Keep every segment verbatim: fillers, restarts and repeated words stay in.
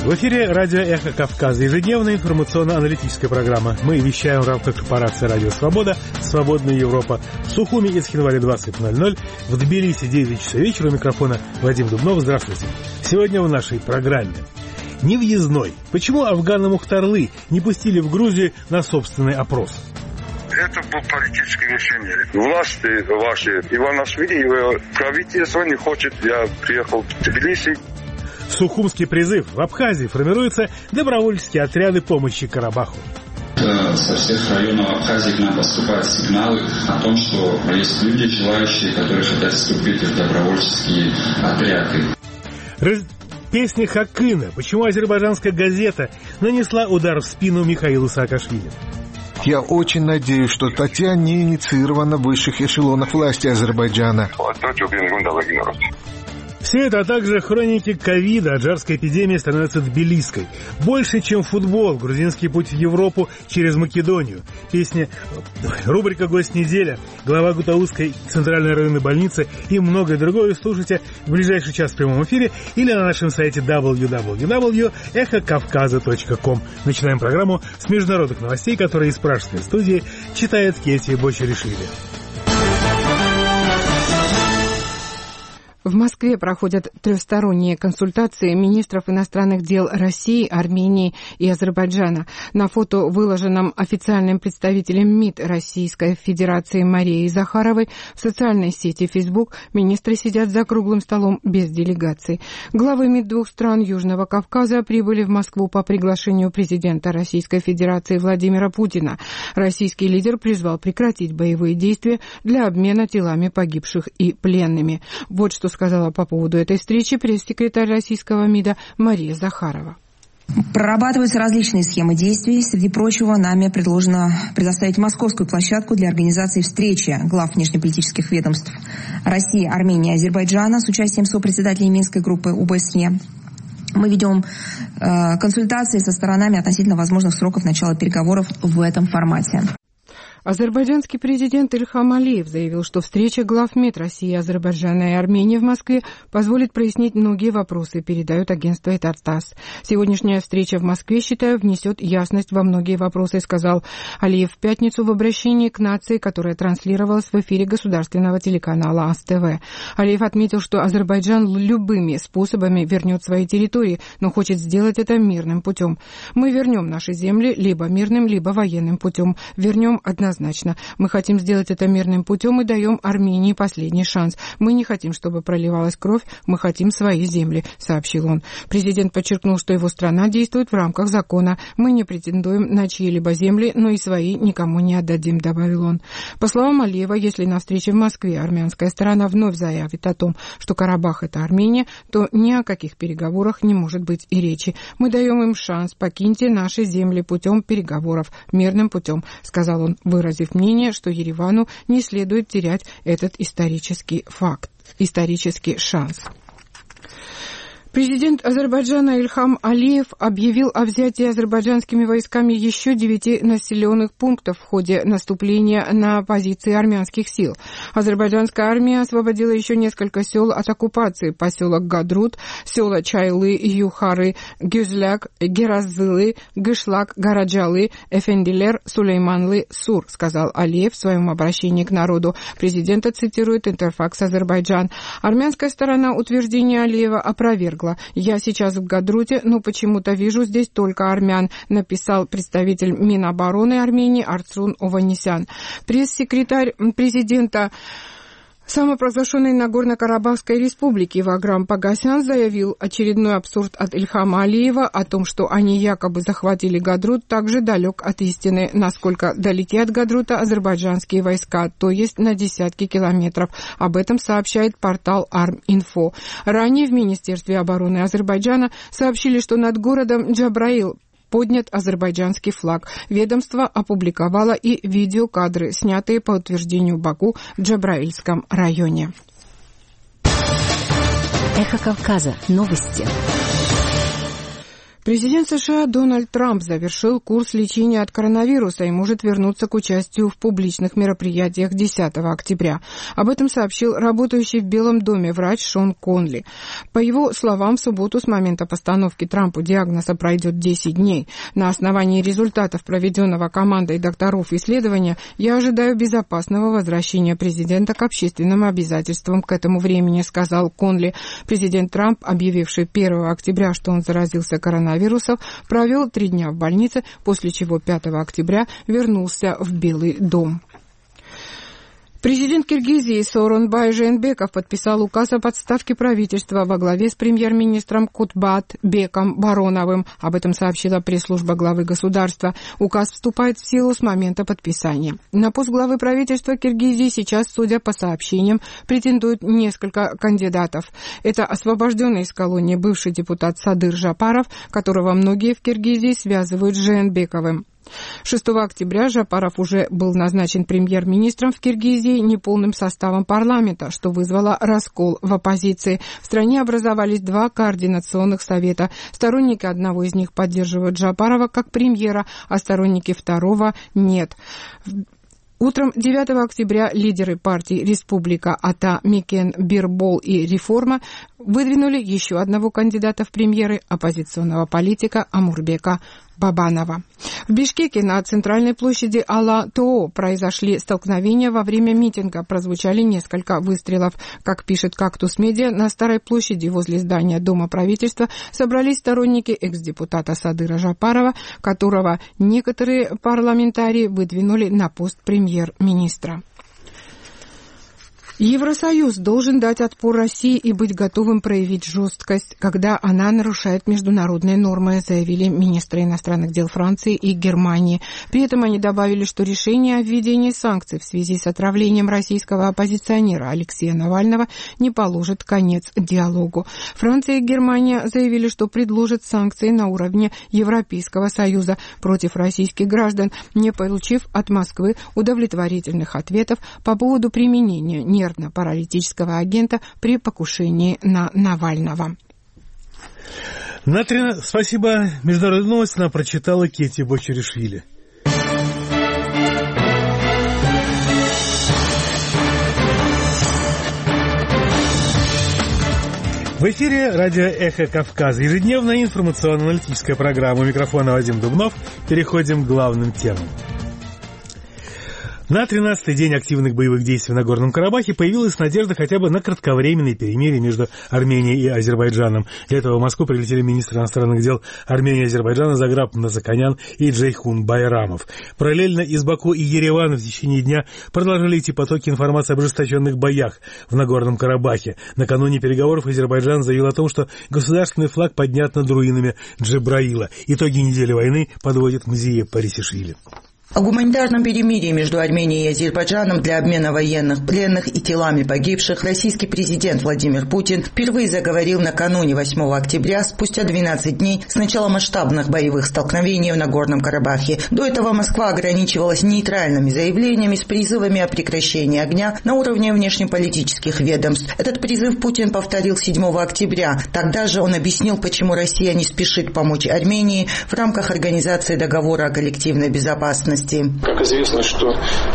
В эфире радио «Эхо Кавказа», ежедневная информационно-аналитическая программа. Мы вещаем в рамках корпорации «Радио Свобода», «Свободная Европа». В Сухуми и Схинвале двадцать ноль ноль, в Тбилиси девять часов вечера. У микрофона Вадим Дубнов. Здравствуйте. Сегодня в нашей программе. Невъездной. Почему афганы Мухтарлы не пустили в Грузию на собственный опрос? Это было политическое решение. Власти ваши, Иванашвили, правительство не хочет. Я приехал в Тбилиси. Сухумский призыв. В Абхазии формируются добровольческие отряды помощи Карабаху. Со всех районов Абхазии к нам поступают сигналы о том, что есть люди, желающие, которые хотят вступить в добровольческие отряды. Раз... Песня Хакына. Почему азербайджанская газета нанесла удар в спину Михаилу Саакашвили? Я очень надеюсь, что статья не инициирована в высших эшелонах власти Азербайджана. Все это, а также хроники ковида, аджарской эпидемии становятся тбилисской. Больше, чем футбол, грузинский путь в Европу через Македонию. Песня, рубрика «Гость недели», глава Гутаузской центральной районной больницы и многое другое слушайте в ближайший час в прямом эфире или на нашем сайте дабл ю дабл ю дабл ю точка эхо кавказа точка ком. Начинаем программу с международных новостей, которые из пражской студии читает Кетти Бочеришвили. В Москве проходят трехсторонние консультации министров иностранных дел России, Армении и Азербайджана. На фото, выложенном официальным представителем МИД Российской Федерации Марией Захаровой, в социальной сети Facebook министры сидят за круглым столом без делегаций. Главы МИД двух стран Южного Кавказа прибыли в Москву по приглашению президента Российской Федерации Владимира Путина. Российский лидер призвал прекратить боевые действия для обмена телами погибших и пленными. Вот что сказала по поводу этой встречи пресс-секретарь российского МИДа Мария Захарова. Прорабатываются различные схемы действий. Среди прочего, нами предложено предоставить московскую площадку для организации встречи глав внешнеполитических ведомств России, Армении и Азербайджана с участием сопредседателей Минской группы ОБСЕ. Мы ведем э, консультации со сторонами относительно возможных сроков начала переговоров в этом формате. Азербайджанский президент Ильхам Алиев заявил, что встреча глав МИД России, Азербайджана и Армении в Москве позволит прояснить многие вопросы, передает агентство ТАСС. Сегодняшняя встреча в Москве, считаю, внесет ясность во многие вопросы, сказал Алиев в пятницу в обращении к нации, которое транслировалось в эфире государственного телеканала АС-ТВ. Алиев отметил, что Азербайджан любыми способами вернет свои территории, но хочет сделать это мирным путем. Мы вернем наши земли либо мирным, либо военным путем. Вернем однозначно. Однозначно. Мы хотим сделать это мирным путем и даем Армении последний шанс. Мы не хотим, чтобы проливалась кровь, мы хотим свои земли, сообщил он. Президент подчеркнул, что его страна действует в рамках закона. Мы не претендуем на чьи-либо земли, но и свои никому не отдадим, добавил он. По словам Алиева, если на встрече в Москве армянская сторона вновь заявит о том, что Карабах — это Армения, то ни о каких переговорах не может быть и речи. Мы даем им шанс, покиньте наши земли путем переговоров, мирным путем, сказал он, выразив мнение, что Еревану не следует терять этот исторический факт, исторический шанс. Президент Азербайджана Ильхам Алиев объявил о взятии азербайджанскими войсками еще девяти населенных пунктов в ходе наступления на позиции армянских сил. Азербайджанская армия освободила еще несколько сел от оккупации: поселок Гадрут, села Чайлы, Юхары, Гюзляк, Геразылы, Гышлак, Гараджалы, Эфендилер, Сулейманлы, Сур, сказал Алиев в своем обращении к народу. Президента цитирует Интерфакс Азербайджан. Армянская сторона утверждение Алиева опровергла. «Я сейчас в Гадруте, но почему-то вижу здесь только армян», написал представитель Минобороны Армении Арцрун Ованесян. Пресс-секретарь президента самопровозглашенной Нагорно-Карабахской республики Ваграм Погасян заявил, очередной абсурд от Ильхама Алиева о том, что они якобы захватили Гадрут, также далек от истины. Насколько далеки от Гадрута азербайджанские войска, то есть на десятки километров. Об этом сообщает портал Арм-Инфо. Ранее в Министерстве обороны Азербайджана сообщили, что над городом Джабраил поднят азербайджанский флаг. Ведомство опубликовало и видеокадры, снятые по утверждению Баку в Джабраильском районе. Эхо Кавказа. Новости. Президент США Дональд Трамп завершил курс лечения от коронавируса и может вернуться к участию в публичных мероприятиях десятого октября. Об этом сообщил работающий в Белом доме врач Шон Конли. По его словам, в субботу с момента постановки Трампу диагноза пройдет десять дней. На основании результатов проведенного командой докторов исследования я ожидаю безопасного возвращения президента к общественным обязательствам к этому времени, сказал Конли. Президент Трамп, объявивший первого октября, что он заразился коронавирусом, вирусов, провел три дня в больнице, после чего пятого октября вернулся в Белый дом. Президент Киргизии Сооронбай Жээнбеков подписал указ об отставке правительства во главе с премьер-министром Кутбат Беком Бароновым. Об этом сообщила пресс-служба главы государства. Указ вступает в силу с момента подписания. На пост главы правительства Киргизии сейчас, судя по сообщениям, претендуют несколько кандидатов. Это освобожденный из колонии бывший депутат Садыр Жапаров, которого многие в Киргизии связывают с Жээнбековым. шестого октября Жапаров уже был назначен премьер-министром в Киргизии неполным составом парламента, что вызвало раскол в оппозиции. В стране образовались два координационных совета. Сторонники одного из них поддерживают Жапарова как премьера, а сторонники второго нет. Утром девятого октября лидеры партий «Республика», АТА, Микен, Бирбол и «Реформа» выдвинули еще одного кандидата в премьеры, оппозиционного политика Амурбека Бабанова. В Бишкеке на центральной площади Ала-Тоо произошли столкновения во время митинга. Прозвучали несколько выстрелов. Как пишет «Кактус Медиа», на Старой площади возле здания Дома правительства собрались сторонники экс-депутата Садыра Жапарова, которого некоторые парламентарии выдвинули на пост премьер-министра. Евросоюз должен дать отпор России и быть готовым проявить жесткость, когда она нарушает международные нормы, заявили министры иностранных дел Франции и Германии. При этом они добавили, что решение о введении санкций в связи с отравлением российского оппозиционера Алексея Навального не положит конец диалогу. Франция и Германия заявили, что предложат санкции на уровне Европейского Союза против российских граждан, не получив от Москвы удовлетворительных ответов по поводу применения нервного паралитического агента при покушении на Навального. На три... Спасибо. Международные новости нам прочитала Кетти Бочеришвили. В эфире радио «Эхо Кавказа». Ежедневная информационно-аналитическая программа. У микрофона Вадим Дубнов. Переходим к главным темам. На тринадцатый день активных боевых действий на Горном Карабахе появилась надежда хотя бы на кратковременное перемирие между Арменией и Азербайджаном. Для этого в Москву прилетели министры иностранных дел Армении и Азербайджана Заграб Назаканян и Джейхун Байрамов. Параллельно из Баку и Еревана в течение дня продолжали идти потоки информации об ожесточенных боях в Нагорном Карабахе. Накануне переговоров Азербайджан заявил о том, что государственный флаг поднят над руинами Джебраила. Итоги недели войны подводит Мзия Парисишвили. О гуманитарном перемирии между Арменией и Азербайджаном для обмена военных пленных и телами погибших российский президент Владимир Путин впервые заговорил накануне восьмого октября, спустя двенадцать дней с начала масштабных боевых столкновений в Нагорном Карабахе. До этого Москва ограничивалась нейтральными заявлениями с призывами о прекращении огня на уровне внешнеполитических ведомств. Этот призыв Путин повторил седьмого октября. Тогда же он объяснил, почему Россия не спешит помочь Армении в рамках Организации договора о коллективной безопасности. Как известно, что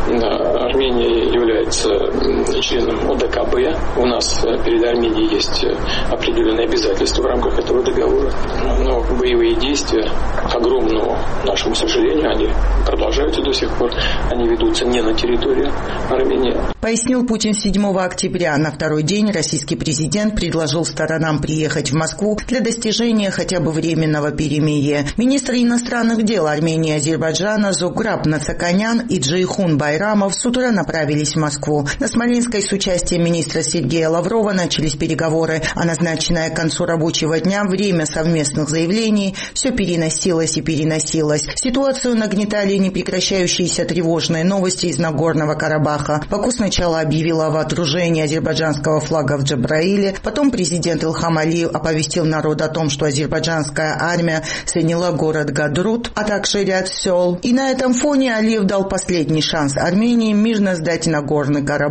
Армения является членом О Д К Б. У нас перед Арменией есть определенные обязательства в рамках этого договора. Но боевые действия, к огромному нашему сожалению, они продолжаются до сих пор. Они ведутся не на территории Армении. Пояснил Путин седьмого октября. На второй день российский президент предложил сторонам приехать в Москву для достижения хотя бы временного перемирия. Министры иностранных дел Армении и Азербайджана Заграб Назаканян и Джейхун Байрамов с утра направились в Москву. На Смоленской с участием министра Сергея Лаврова начались переговоры, а назначенное к концу рабочего дня время совместных заявлений все переносилось и переносилось. Ситуацию нагнетали непрекращающиеся тревожные новости из Нагорного Карабаха. Баку сначала объявила о водружении азербайджанского флага в Джабраиле, потом президент Ильхам Алиев оповестил народ о том, что азербайджанская армия заняла город Гадрут, а также ряд сел. И на этом фоне Алиев дал последний шанс Армении мирно сдать Нагорный Карабах. В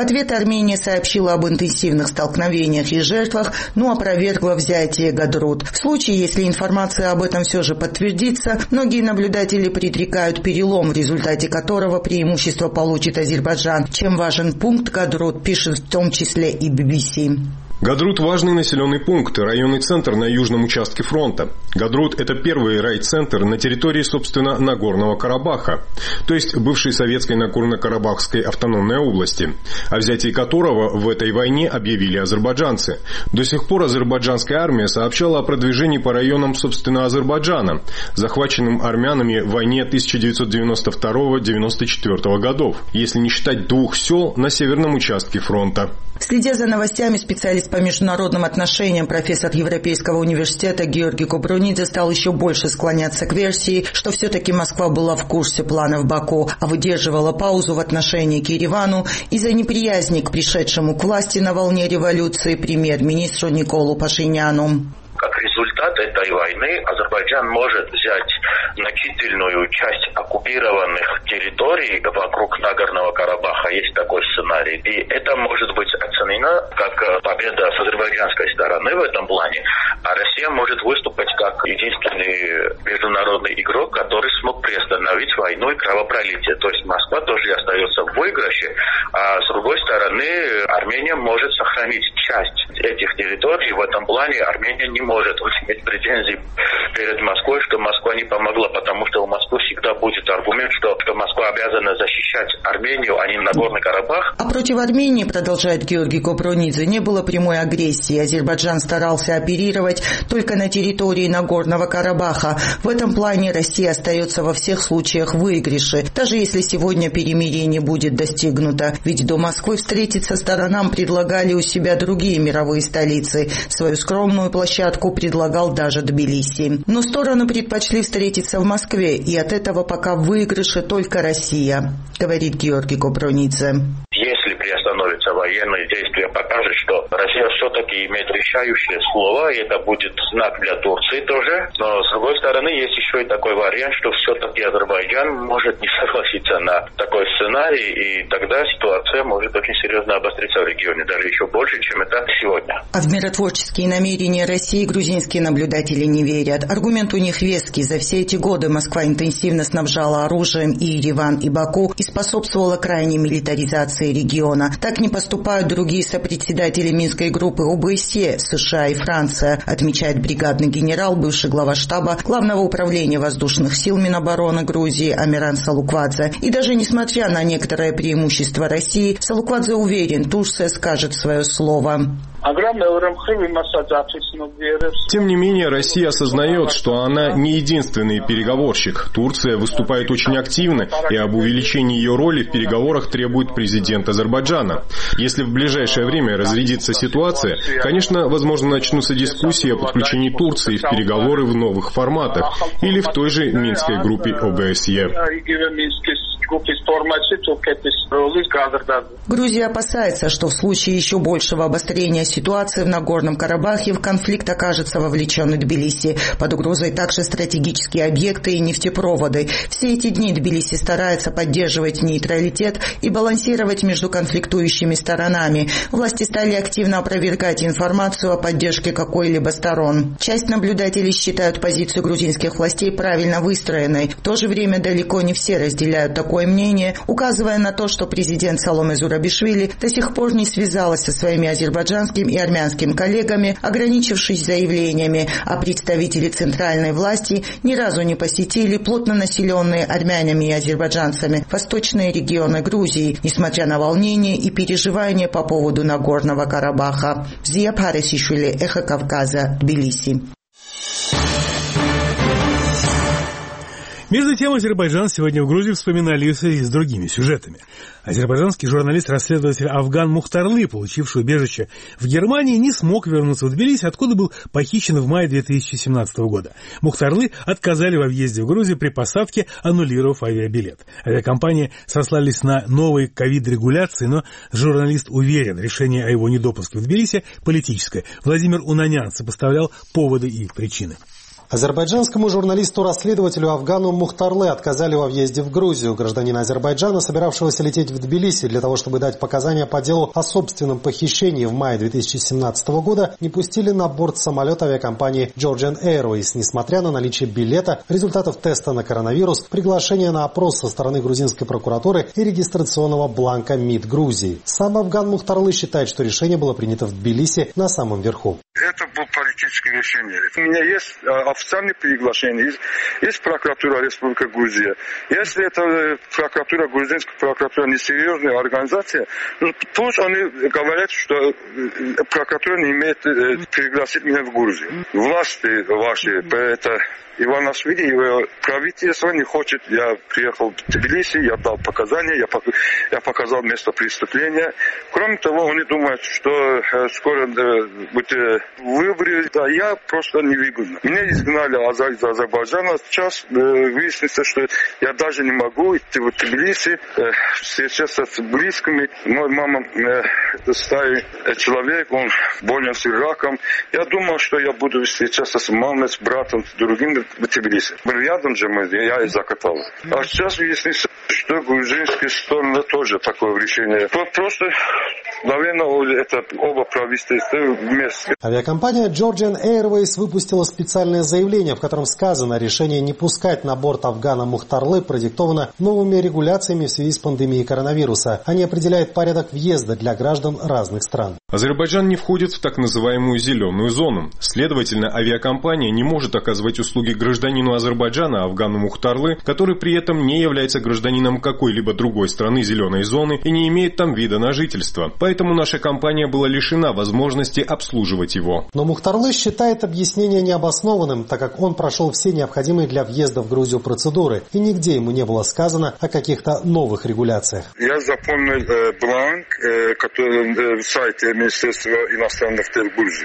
ответ Армения сообщила об интенсивных столкновениях и жертвах, но опровергла взятие Гадрут. В случае, если информация об этом все же подтвердится, многие наблюдатели предрекают перелом, в результате которого преимущество получит Азербайджан. Чем важен пункт Гадрут, пишет в том числе и би би си. Гадрут – важный населенный пункт, районный центр на южном участке фронта. Гадрут – это первый райцентр на территории, собственно, Нагорного Карабаха, то есть бывшей советской Нагорно-Карабахской автономной области, о взятии которого в этой войне объявили азербайджанцы. До сих пор азербайджанская армия сообщала о продвижении по районам, собственно, Азербайджана, захваченным армянами в войне тысяча девятьсот девяносто второго — девяносто четвёртого годов, если не считать двух сел на северном участке фронта. Следя за новостями, специалист по международным отношениям, профессор Европейского университета Георгий Кобронидзе стал еще больше склоняться к версии, что все-таки Москва была в курсе планов Баку, а выдерживала паузу в отношении к Еревану из-за неприязни к пришедшему к власти на волне революции премьер-министру Николу Пашиняну. Как результат этой войны Азербайджан может взять значительную часть оккупированных территорий вокруг Нагорного Карабаха. Есть такой сценарий. И это может быть оценено как победа с азербайджанской стороны в этом плане. А Россия может выступать как единственный международный игрок, который смог приостановить войну и кровопролитие. То есть Москва тоже остается в выигрыше. А с другой стороны, Армения может сохранить часть этих территорий. В этом плане Армения не может может иметь претензии перед Москвой, что Москва не помогла, потому что у Москвы всегда будет аргумент, что, что Москва обязана защищать Армению, а не Нагорный Карабах. А против Армении, продолжает Георгий Кобронидзе, не было прямой агрессии. Азербайджан старался оперировать только на территории Нагорного Карабаха. В этом плане Россия остается во всех случаях в выигрыше, даже если сегодня перемирие не будет достигнуто. Ведь до Москвы встретиться сторонам предлагали у себя другие мировые столицы. Свою скромную площадку предлагал даже Тбилиси. Но стороны предпочли встретиться в Москве, и от этого пока в выигрыше только Россия, говорит Георгий Кобронидзе. Если приостановятся военные действия, покажет, что Россия все-таки имеет решающее слово, и это будет знак для Турции тоже. Но, с другой стороны, есть еще и такой вариант, что все-таки Азербайджан может не согласиться на такой сценарий, и тогда ситуация может очень серьезно обостриться в регионе, даже еще больше, чем это сегодня. А в миротворческие намерения России грузинские наблюдатели не верят. Аргумент у них веский. За все эти годы Москва интенсивно снабжала оружием и Ереван, и Баку, и способствовала крайней милитаризации региона. Так не поступают другие сопредседатели Минской группы о бэ эс е, США и Франция, отмечает бригадный генерал, бывший глава штаба Главного управления воздушных сил Минобороны Грузии Амиран Салуквадзе. И даже несмотря на некоторое преимущество России, Салуквадзе уверен, Турция скажет свое слово. Тем не менее, Россия осознает, что она не единственный переговорщик. Турция выступает очень активно, и об увеличении ее роли в переговорах требует президент Азербайджана. Если в ближайшее время разрядится ситуация, конечно, возможно, начнутся дискуссии о подключении Турции в переговоры в новых форматах или в той же Минской группе о бэ эс е. Грузия опасается, что в случае еще большего обострения ситуации в Нагорном Карабахе в конфликт окажется вовлечен и Тбилиси. Под угрозой также стратегические объекты и нефтепроводы. Все эти дни Тбилиси старается поддерживать нейтралитет и балансировать между конфликтующими сторонами. Власти стали активно опровергать информацию о поддержке какой-либо сторон. Часть наблюдателей считают позицию грузинских властей правильно выстроенной. В то же время далеко не все разделяют такое мнение, указывая на то, что президент Саломе Зурабишвили до сих пор не связалась со своими азербайджанским и армянским коллегами, ограничившись заявлениями, а представители центральной власти ни разу не посетили плотно населенные армянами и азербайджанцами восточные регионы Грузии, несмотря на волнения и переживания по поводу Нагорного Карабаха. Зия Парисишвили, Эхо Кавказа, Тбилиси. Между тем, Азербайджан сегодня в Грузии вспоминали и с другими сюжетами. Азербайджанский журналист-расследователь Афган Мухтарлы, получивший убежище в Германии, не смог вернуться в Тбилиси, откуда был похищен в мае две тысячи семнадцатого года. Мухтарлы отказали во въезде в Грузию при посадке, аннулировав авиабилет. Авиакомпании сослались на новые ковид-регуляции, но журналист уверен, решение о его недопуске в Тбилиси политическое. Владимир Унанян сопоставлял поводы и причины. Азербайджанскому журналисту-расследователю Афгану Мухтарлы отказали во въезде в Грузию. Гражданина Азербайджана, собиравшегося лететь в Тбилиси для того, чтобы дать показания по делу о собственном похищении в мае две тысячи семнадцатого года, не пустили на борт самолета авиакомпании Georgian Airways, несмотря на наличие билета, результатов теста на коронавирус, приглашения на опрос со стороны грузинской прокуратуры и регистрационного бланка МИД Грузии. Сам Афган Мухтарлы считает, что решение было принято в Тбилиси на самом верху. Это было политическое решение. У меня есть официальное приглашение из, из прокуратуры Республики Грузия. Если это прокуратура, грузинская прокуратура несерьезная организация, пусть они говорят, что прокуратура не имеет пригласить меня в Грузию. Власти ваши, это Иванашвили, его правительство не хочет. Я приехал в Тбилиси, я дал показания, я, я показал место преступления. Кроме того, они думают, что скоро будет выборы. Да, я просто не выгодно. Меня изгнали из Азербайджана. Сейчас выяснится, что я даже не могу идти в Тбилиси, встречаться с близкими. Моя мама старый человек, он болен с раком. Я думал, что я буду встречаться с мамой, с братом, с другими в Тбилиси. Рядом же мы, я и закатал. А сейчас выяснится, что грузинские стороны тоже такое решение. Просто, наверное, это оба правительства вместе. Авиакомпания Georgian Airways выпустила специальное заявление, в котором сказано, решение не пускать на борт Афгана Мухтарлы продиктовано новыми регуляциями в связи с пандемией коронавируса. Они определяют порядок въезда для граждан разных стран. Азербайджан не входит в так называемую зеленую зону. Следовательно, авиакомпания не может оказывать услуги гражданину Азербайджана Афгану Мухтарлы, который при этом не является гражданином какой-либо другой страны зеленой зоны и не имеет там вида на жительство. Поэтому наша компания была лишена возможности обслуживать его. Но Мухтарлы считает объяснение необоснованным, так как он прошел все необходимые для въезда в Грузию процедуры, и нигде ему не было сказано о каких-то новых регуляциях. Я запомнил э, бланк, э, который э, в сайте Министерства иностранных дел Грузии.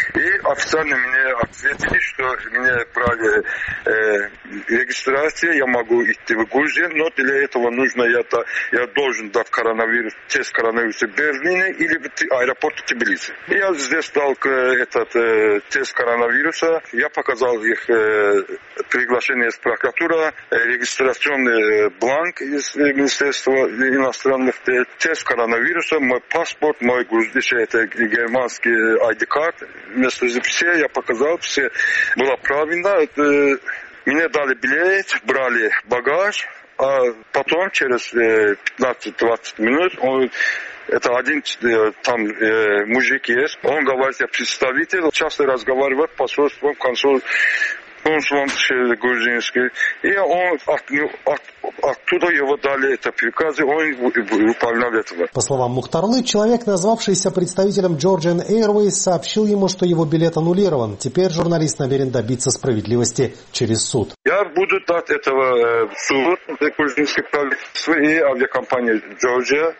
И официально мне ответили, что мне брали э, регистрацию, я могу идти в Грузию, но для этого нужно, я, я должен дать коронавирус, тест коронавируса в Берлине или в аэропорту Тбилиси. Я здесь дал этот э, тест коронавируса, я показал их э, приглашение из прокуратуры, э, регистрационный э, бланк из э, Министерства иностранных дел, тест коронавируса, мой паспорт, мой грузинский, это германский ай ди-карт, вместо все я показал, все было правильно. Это, мне дали билет, брали багаж, а потом через пятнадцать-двадцать минут он, это один там э, мужик есть, он говорит, я представитель, часто разговаривает посольством, консул, консулом грузинский, и он от, от, оттуда его дали это приказы, он выполнял этого. По словам Мухтарлы, человек, назвавшийся представителем Georgian Airways, сообщил ему, что его билет аннулирован. Теперь журналист намерен добиться справедливости через суд. Я буду дать этого в суд, грузинское правительство и авиакомпания Georgia.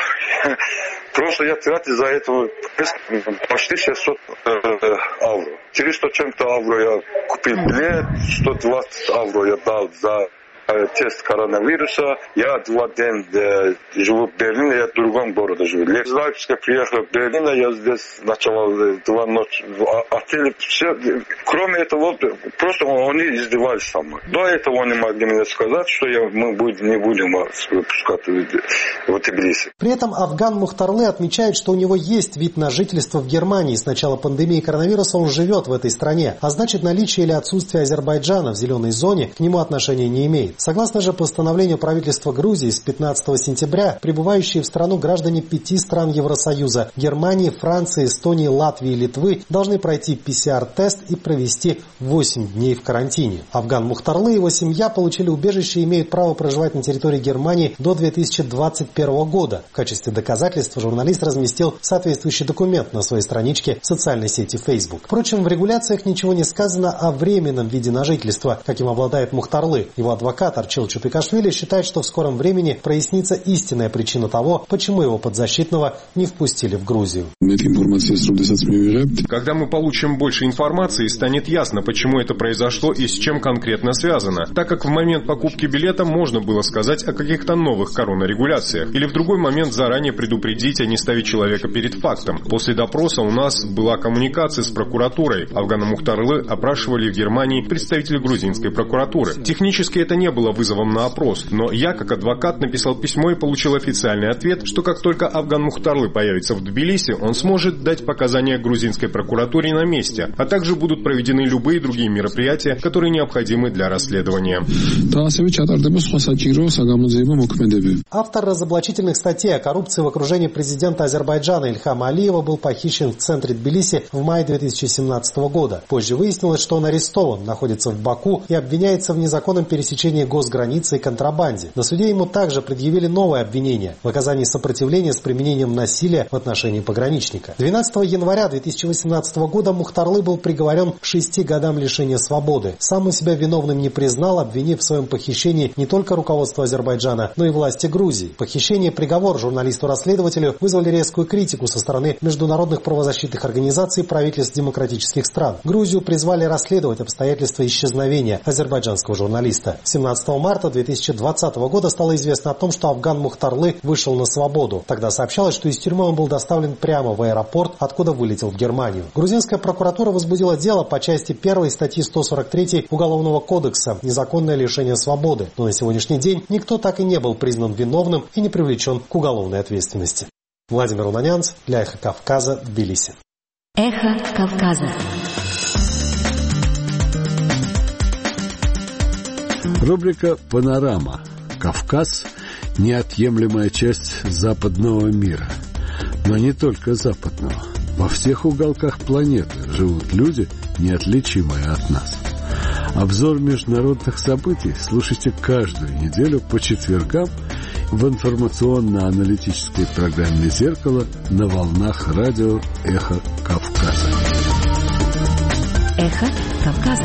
Просто я тратил за это почти шестьсот евро. четыреста чем-то евро я купил билет, сто двадцать евро я дал за тест коронавируса. Я два дня э, живу в Берлине, я в другом городе живу. Я из Лейпцига приехал в Берлин, я здесь начал э, два ночи в отеле. Все. Кроме этого, просто они издевались со мной. До этого они могли мне сказать, что я, мы будем, не будем пускать в Тбилиси. При этом Афган Мухтарлы отмечает, что у него есть вид на жительство в Германии. С начала пандемии коронавируса он живет в этой стране, а значит, наличие или отсутствие Азербайджана в зеленой зоне к нему отношения не имеет. Согласно же постановлению правительства Грузии с пятнадцатого сентября, прибывающие в страну граждане пяти стран Евросоюза – Германии, Франции, Эстонии, Латвии и Литвы – должны пройти пи си ар-тест и провести восемь дней в карантине. Афган Мухтарлы и его семья получили убежище и имеют право проживать на территории Германии до две тысячи двадцать первого года. В качестве доказательства журналист разместил соответствующий документ на своей страничке в социальной сети Facebook. Впрочем, в регуляциях ничего не сказано о временном виде на жительство, каким обладает Мухтарлы. Его адвокат адвокат Арчил Чупикашвили считает, что в скором времени прояснится истинная причина того, почему его подзащитного не впустили в Грузию. Когда мы получим больше информации, станет ясно, почему это произошло и с чем конкретно связано, так как в момент покупки билета можно было сказать о каких-то новых коронарегуляциях или в другой момент заранее предупредить, а не ставить человека перед фактом. После допроса у нас была коммуникация с прокуратурой. Афгана Мухтарлы опрашивали в Германии представителей грузинской прокуратуры. Технически это не было вызовом на опрос, но я, как адвокат, написал письмо и получил официальный ответ, что как только Афган Мухтарлы появится в Тбилиси, он сможет дать показания грузинской прокуратуре на месте, а также будут проведены любые другие мероприятия, которые необходимы для расследования. Автор разоблачительных статей о коррупции в окружении президента Азербайджана Ильхама Алиева был похищен в центре Тбилиси в мае две тысячи семнадцатого года. Позже выяснилось, что он арестован, находится в Баку и обвиняется в незаконном пересечении госграницы и контрабанде. На суде ему также предъявили новое обвинение в оказании сопротивления с применением насилия в отношении пограничника. двенадцатого января две тысячи восемнадцатого года Мухтарлы был приговорен к шести годам лишения свободы. Сам он себя виновным не признал, обвинив в своем похищении не только руководство Азербайджана, но и власти Грузии. Похищение и приговор журналисту-расследователю вызвали резкую критику со стороны международных правозащитных организаций и правительств демократических стран. Грузию призвали расследовать обстоятельства исчезновения азербайджанского журналиста. семнадцатого марта две тысячи двадцатого года стало известно о том, что Афган Мухтарлы вышел на свободу. Тогда сообщалось, что из тюрьмы он был доставлен прямо в аэропорт, откуда вылетел в Германию. Грузинская прокуратура возбудила дело по части первой статьи сто сорок три Уголовного кодекса «Незаконное лишение свободы». Но на сегодняшний день никто так и не был признан виновным и не привлечен к уголовной ответственности. Владимир Унанянц для «Эхо Кавказа», Тбилиси. Эхо Кавказа. Рубрика «Панорама». Кавказ – неотъемлемая часть западного мира. Но не только западного. Во всех уголках планеты живут люди, неотличимые от нас. Обзор международных событий слушайте каждую неделю по четвергам в информационно-аналитической программе «Зеркало» на волнах радио «Эхо Кавказа». «Эхо Кавказа».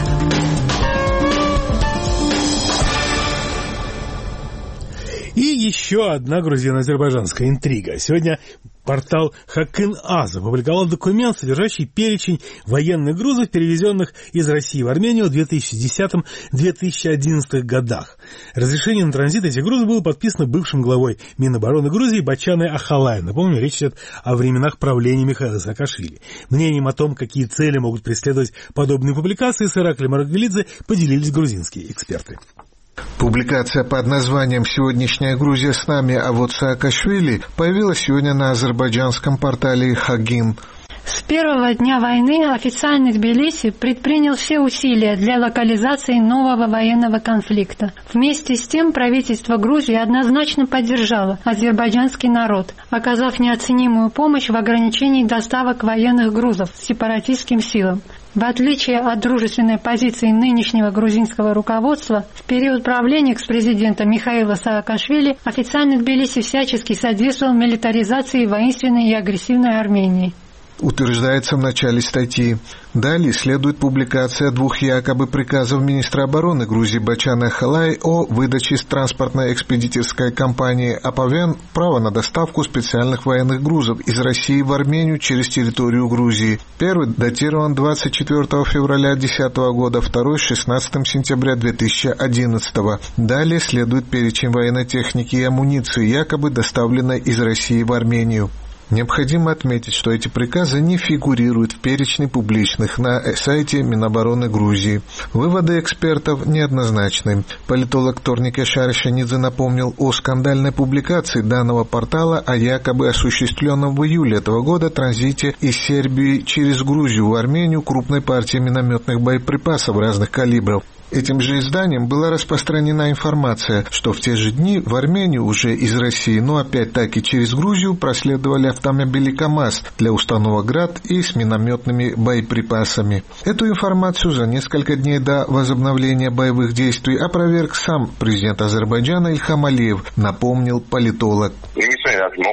И еще одна грузино-азербайджанская интрига. Сегодня портал Хакын-Аз опубликовал документ, содержащий перечень военных грузов, перевезенных из России в Армению в две тысячи десятом — две тысячи одиннадцатом годах. Разрешение на транзит этих грузов было подписано бывшим главой Минобороны Грузии Бачаной Ахалай. Напомню, речь идет о временах правления Михаила Саакашвили. Мнением о том, какие цели могут преследовать подобные публикации, с Ираклием Араквелидзе поделились грузинские эксперты. Публикация под названием «Сегодняшняя Грузия с нами, а вот Саакашвили» появилась сегодня на азербайджанском портале «Хагин». С первого дня войны официальный Тбилиси предпринял все усилия для локализации нового военного конфликта. Вместе с тем правительство Грузии однозначно поддержало азербайджанский народ, оказав неоценимую помощь в ограничении доставок военных грузов сепаратистским силам. В отличие от дружественной позиции нынешнего грузинского руководства, в период правления экс-президента Михаила Саакашвили официальный Тбилиси всячески содействовал милитаризации воинственной и агрессивной Армении. Утверждается в начале статьи. Далее следует публикация двух якобы приказов министра обороны Грузии Бачаны Ахалай о выдаче транспортной экспедиторской компании «Аповен» права на доставку специальных военных грузов из России в Армению через территорию Грузии. Первый датирован двадцать четвёртого февраля две тысячи десятого года, второй — шестнадцатого сентября две тысячи одиннадцатого. Далее следует перечень военной техники и амуниции, якобы доставленной из России в Армению. Необходимо отметить, что эти приказы не фигурируют в перечне публичных на сайте Минобороны Грузии. Выводы экспертов неоднозначны. Политолог Торнике Шаршанидзе напомнил о скандальной публикации данного портала о якобы осуществленном в июле этого года транзите из Сербии через Грузию в Армению крупной партии минометных боеприпасов разных калибров. Этим же изданием была распространена информация, что в те же дни в Армению уже из России, но опять-таки через Грузию, проследовали автомобили КАМАЗ для установок «Град» и с минометными боеприпасами. Эту информацию за несколько дней до возобновления боевых действий опроверг сам президент Азербайджана Ильхам Алиев, напомнил политолог.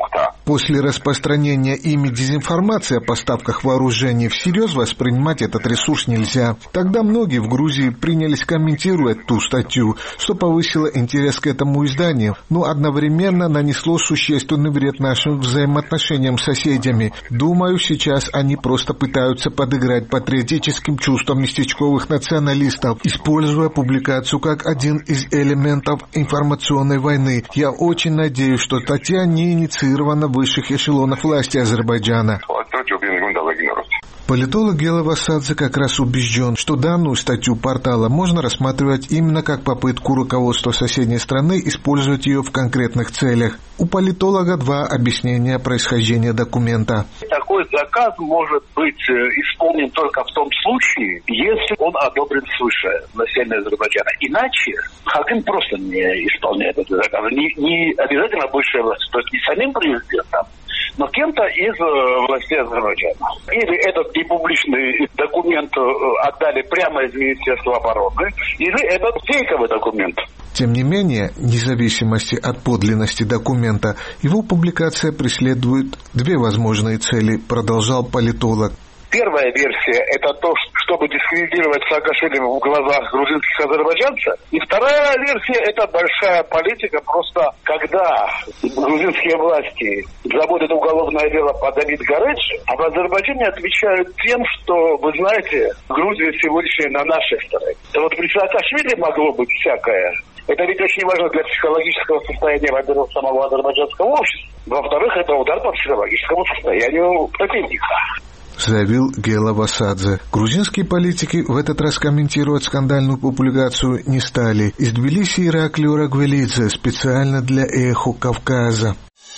После распространения ими дезинформации о поставках вооружений всерьез воспринимать этот ресурс нельзя. Тогда многие в Грузии принялись комментировать ту статью, что повысило интерес к этому изданию, но одновременно нанесло существенный вред нашим взаимоотношениям с соседями. Думаю, сейчас они просто пытаются подыграть патриотическим чувствам местечковых националистов, используя публикацию как один из элементов информационной войны. Я очень надеюсь, что статья не инициирована в высших эшелонах власти Азербайджана. Политолог Гела Васадзе как раз убежден, что данную статью портала можно рассматривать именно как попытку руководства соседней страны использовать ее в конкретных целях. У политолога два объяснения происхождения документа. Такой заказ может быть исполнен только в том случае, если он одобрен свыше населения Азербайджана. Иначе Хаким просто не исполняет этот заказ. Не, не обязательно высшая власть, то есть не самим президентом, но кем-то из э, властей Азербайджана. Или этот непубличный документ э, отдали прямо из Министерства обороны, или этот фейковый документ. Тем не менее, вне зависимости от подлинности документа, его публикация преследует две возможные цели, продолжал политолог. Первая версия – это то, чтобы дискредитировать Саакашвили в глазах грузинских азербайджанцев. И вторая версия – это большая политика. Просто когда грузинские власти заводят уголовное дело по Давид Гаредж, а в Азербайджане отвечают тем, что, вы знаете, Грузия сегодняшняя на нашей стороне. И вот при Саакашвили могло быть всякое. Это ведь очень важно для психологического состояния, во-первых, самого азербайджанского общества. Во-вторых, это удар по психологическому состоянию противника, заявил Гела Васадзе. Грузинские политики в этот раз комментировать скандальную публикацию не стали. Из Тбилиси Ираклио Рагвелидзе специально для «Эхо Кавказа».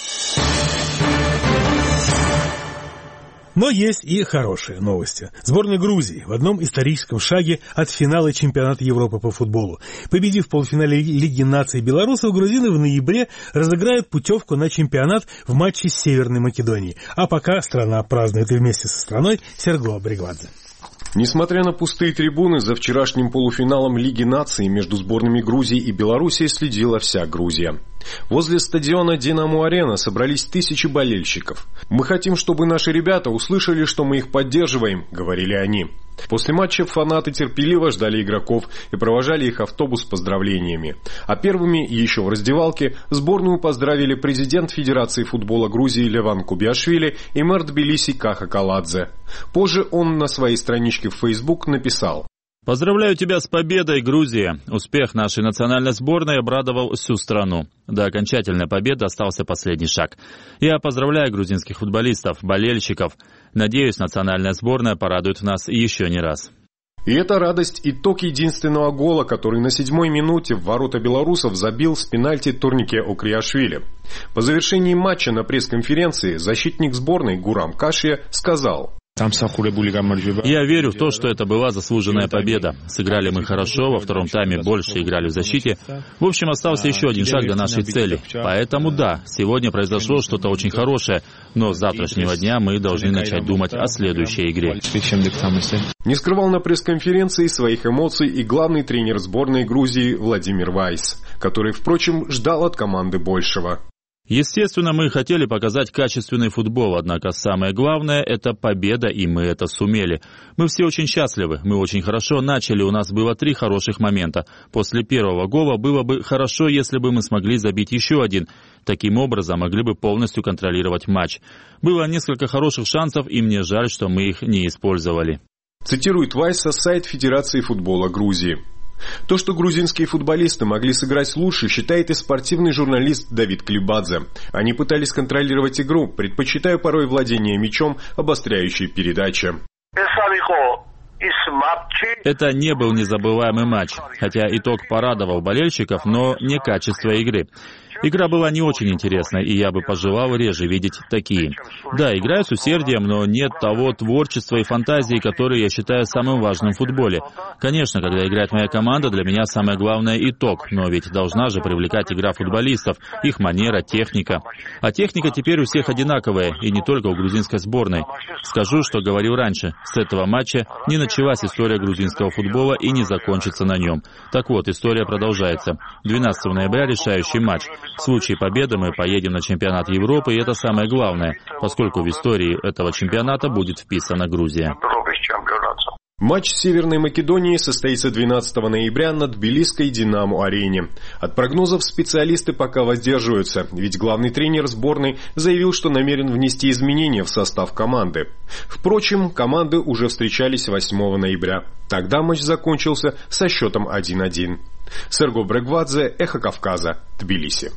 Но есть и хорошие новости. Сборная Грузии в одном историческом шаге от финала чемпионата Европы по футболу. Победив в полуфинале Лиги наций белорусов, грузины в ноябре разыграют путевку на чемпионат в матче с Северной Македонией. А пока страна празднует и вместе со страной Серго Бригвадзе. Несмотря на пустые трибуны, за вчерашним полуфиналом Лиги наций между сборными Грузии и Белоруссии следила вся Грузия. Возле стадиона «Динамо-Арена» собрались тысячи болельщиков. «Мы хотим, чтобы наши ребята услышали, что мы их поддерживаем», — говорили они. После матча фанаты терпеливо ждали игроков и провожали их автобус с поздравлениями. А первыми, еще в раздевалке, сборную поздравили президент Федерации футбола Грузии Леван Кубиашвили и мэр Тбилиси Каха Каладзе. Позже он на своей страничке в Facebook написал: «Поздравляю тебя с победой, Грузия! Успех нашей национальной сборной обрадовал всю страну. До окончательной победы остался последний шаг. Я поздравляю грузинских футболистов, болельщиков. Надеюсь, национальная сборная порадует нас еще не раз». И эта радость – итог единственного гола, который на седьмой минуте в ворота белорусов забил с пенальти Турнике Окриашвили. По завершении матча на пресс-конференции защитник сборной Гурам Кашия сказал: «Я верю в то, что это была заслуженная победа. Сыграли мы хорошо, во втором тайме больше играли в защите. В общем, остался еще один шаг до нашей цели. Поэтому да, сегодня произошло что-то очень хорошее, но с завтрашнего дня мы должны начать думать о следующей игре». Не скрывал на пресс-конференции своих эмоций и главный тренер сборной Грузии Владимир Вайс, который, впрочем, ждал от команды большего. Естественно, мы хотели показать качественный футбол, однако самое главное – это победа, и мы это сумели. Мы все очень счастливы, мы очень хорошо начали, у нас было три хороших момента. После первого гола было бы хорошо, если бы мы смогли забить еще один. Таким образом, могли бы полностью контролировать матч. Было несколько хороших шансов, и мне жаль, что мы их не использовали. Цитирует Вайса сайт Федерации футбола Грузии. То, что грузинские футболисты могли сыграть лучше, считает и спортивный журналист Давид Клибадзе. Они пытались контролировать игру, предпочитая порой владение мячом, обостряющей передачи. Это не был незабываемый матч, хотя итог порадовал болельщиков, но не качество игры. Игра была не очень интересной, и я бы пожелал реже видеть такие. Да, играю с усердием, но нет того творчества и фантазии, которые я считаю самым важным в футболе. Конечно, когда играет моя команда, для меня самое главное итог, но ведь должна же привлекать игра футболистов, их манера, техника. А техника теперь у всех одинаковая, и не только у грузинской сборной. Скажу, что говорил раньше, с этого матча не началась история грузинского футбола и не закончится на нем. Так вот, история продолжается. двенадцатого ноября решающий матч. В случае победы мы поедем на чемпионат Европы, и это самое главное, поскольку в истории этого чемпионата будет вписана Грузия. Матч с Северной Македонией состоится двенадцатого ноября на Тбилисской «Динамо-арене». От прогнозов специалисты пока воздерживаются, ведь главный тренер сборной заявил, что намерен внести изменения в состав команды. Впрочем, команды уже встречались восьмого ноября. Тогда матч закончился со счетом один-один. Серго Брегвадзе, Эхо Кавказа, Тбилиси.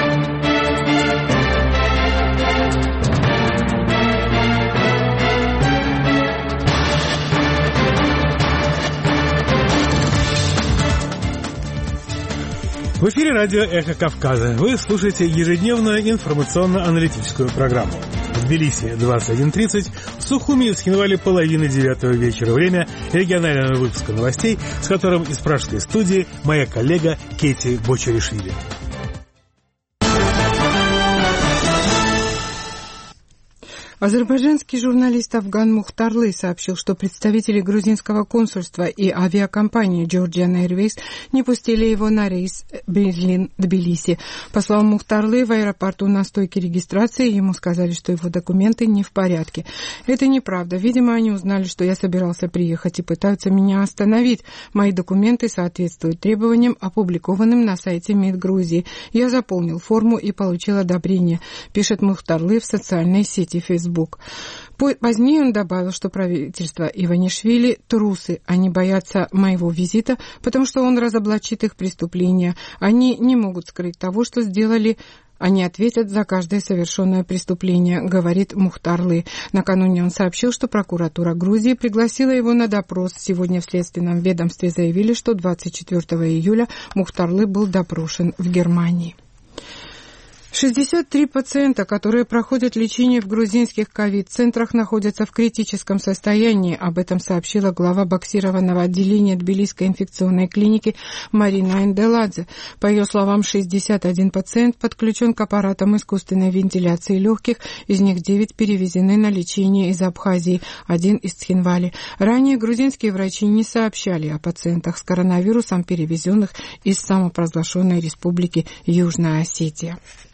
В эфире радио «Эхо Кавказа». Вы слушаете ежедневную информационно-аналитическую программу. В Тбилиси двадцать один тридцать, в Сухуми и Цхинвале половины девятого вечера. Время регионального выпуска новостей, с которым из пражской студии моя коллега Кети Бочаришвили. Азербайджанский журналист Афган Мухтарлы сообщил, что представители грузинского консульства и авиакомпании Georgian Airways не пустили его на рейс Берлин-Тбилиси. По словам Мухтарлы, в аэропорту на стойке регистрации ему сказали, что его документы не в порядке. Это неправда. Видимо, они узнали, что я собирался приехать и пытаются меня остановить. Мои документы соответствуют требованиям, опубликованным на сайте МИД Грузии. Я заполнил форму и получил одобрение, пишет Мухтарлы в социальной сети Facebook. Позднее он добавил, что правительство Иванишвили трусы. Они боятся моего визита, потому что он разоблачит их преступления. Они не могут скрыть того, что сделали. Они ответят за каждое совершенное преступление, говорит Мухтарлы. Накануне он сообщил, что прокуратура Грузии пригласила его на допрос. Сегодня в следственном ведомстве заявили, что двадцать четвёртого июля Мухтарлы был допрошен в Германии. шестьдесят три пациента, которые проходят лечение в грузинских ковид-центрах, находятся в критическом состоянии. Об этом сообщила глава боксированного отделения Тбилисской инфекционной клиники Марина Энделадзе. По ее словам, шестьдесят один пациент подключен к аппаратам искусственной вентиляции легких, из них девять перевезены на лечение из Абхазии, один из Цхинвали. Ранее грузинские врачи не сообщали о пациентах с коронавирусом, перевезенных из самопровозглашенной республики Южная Осетия.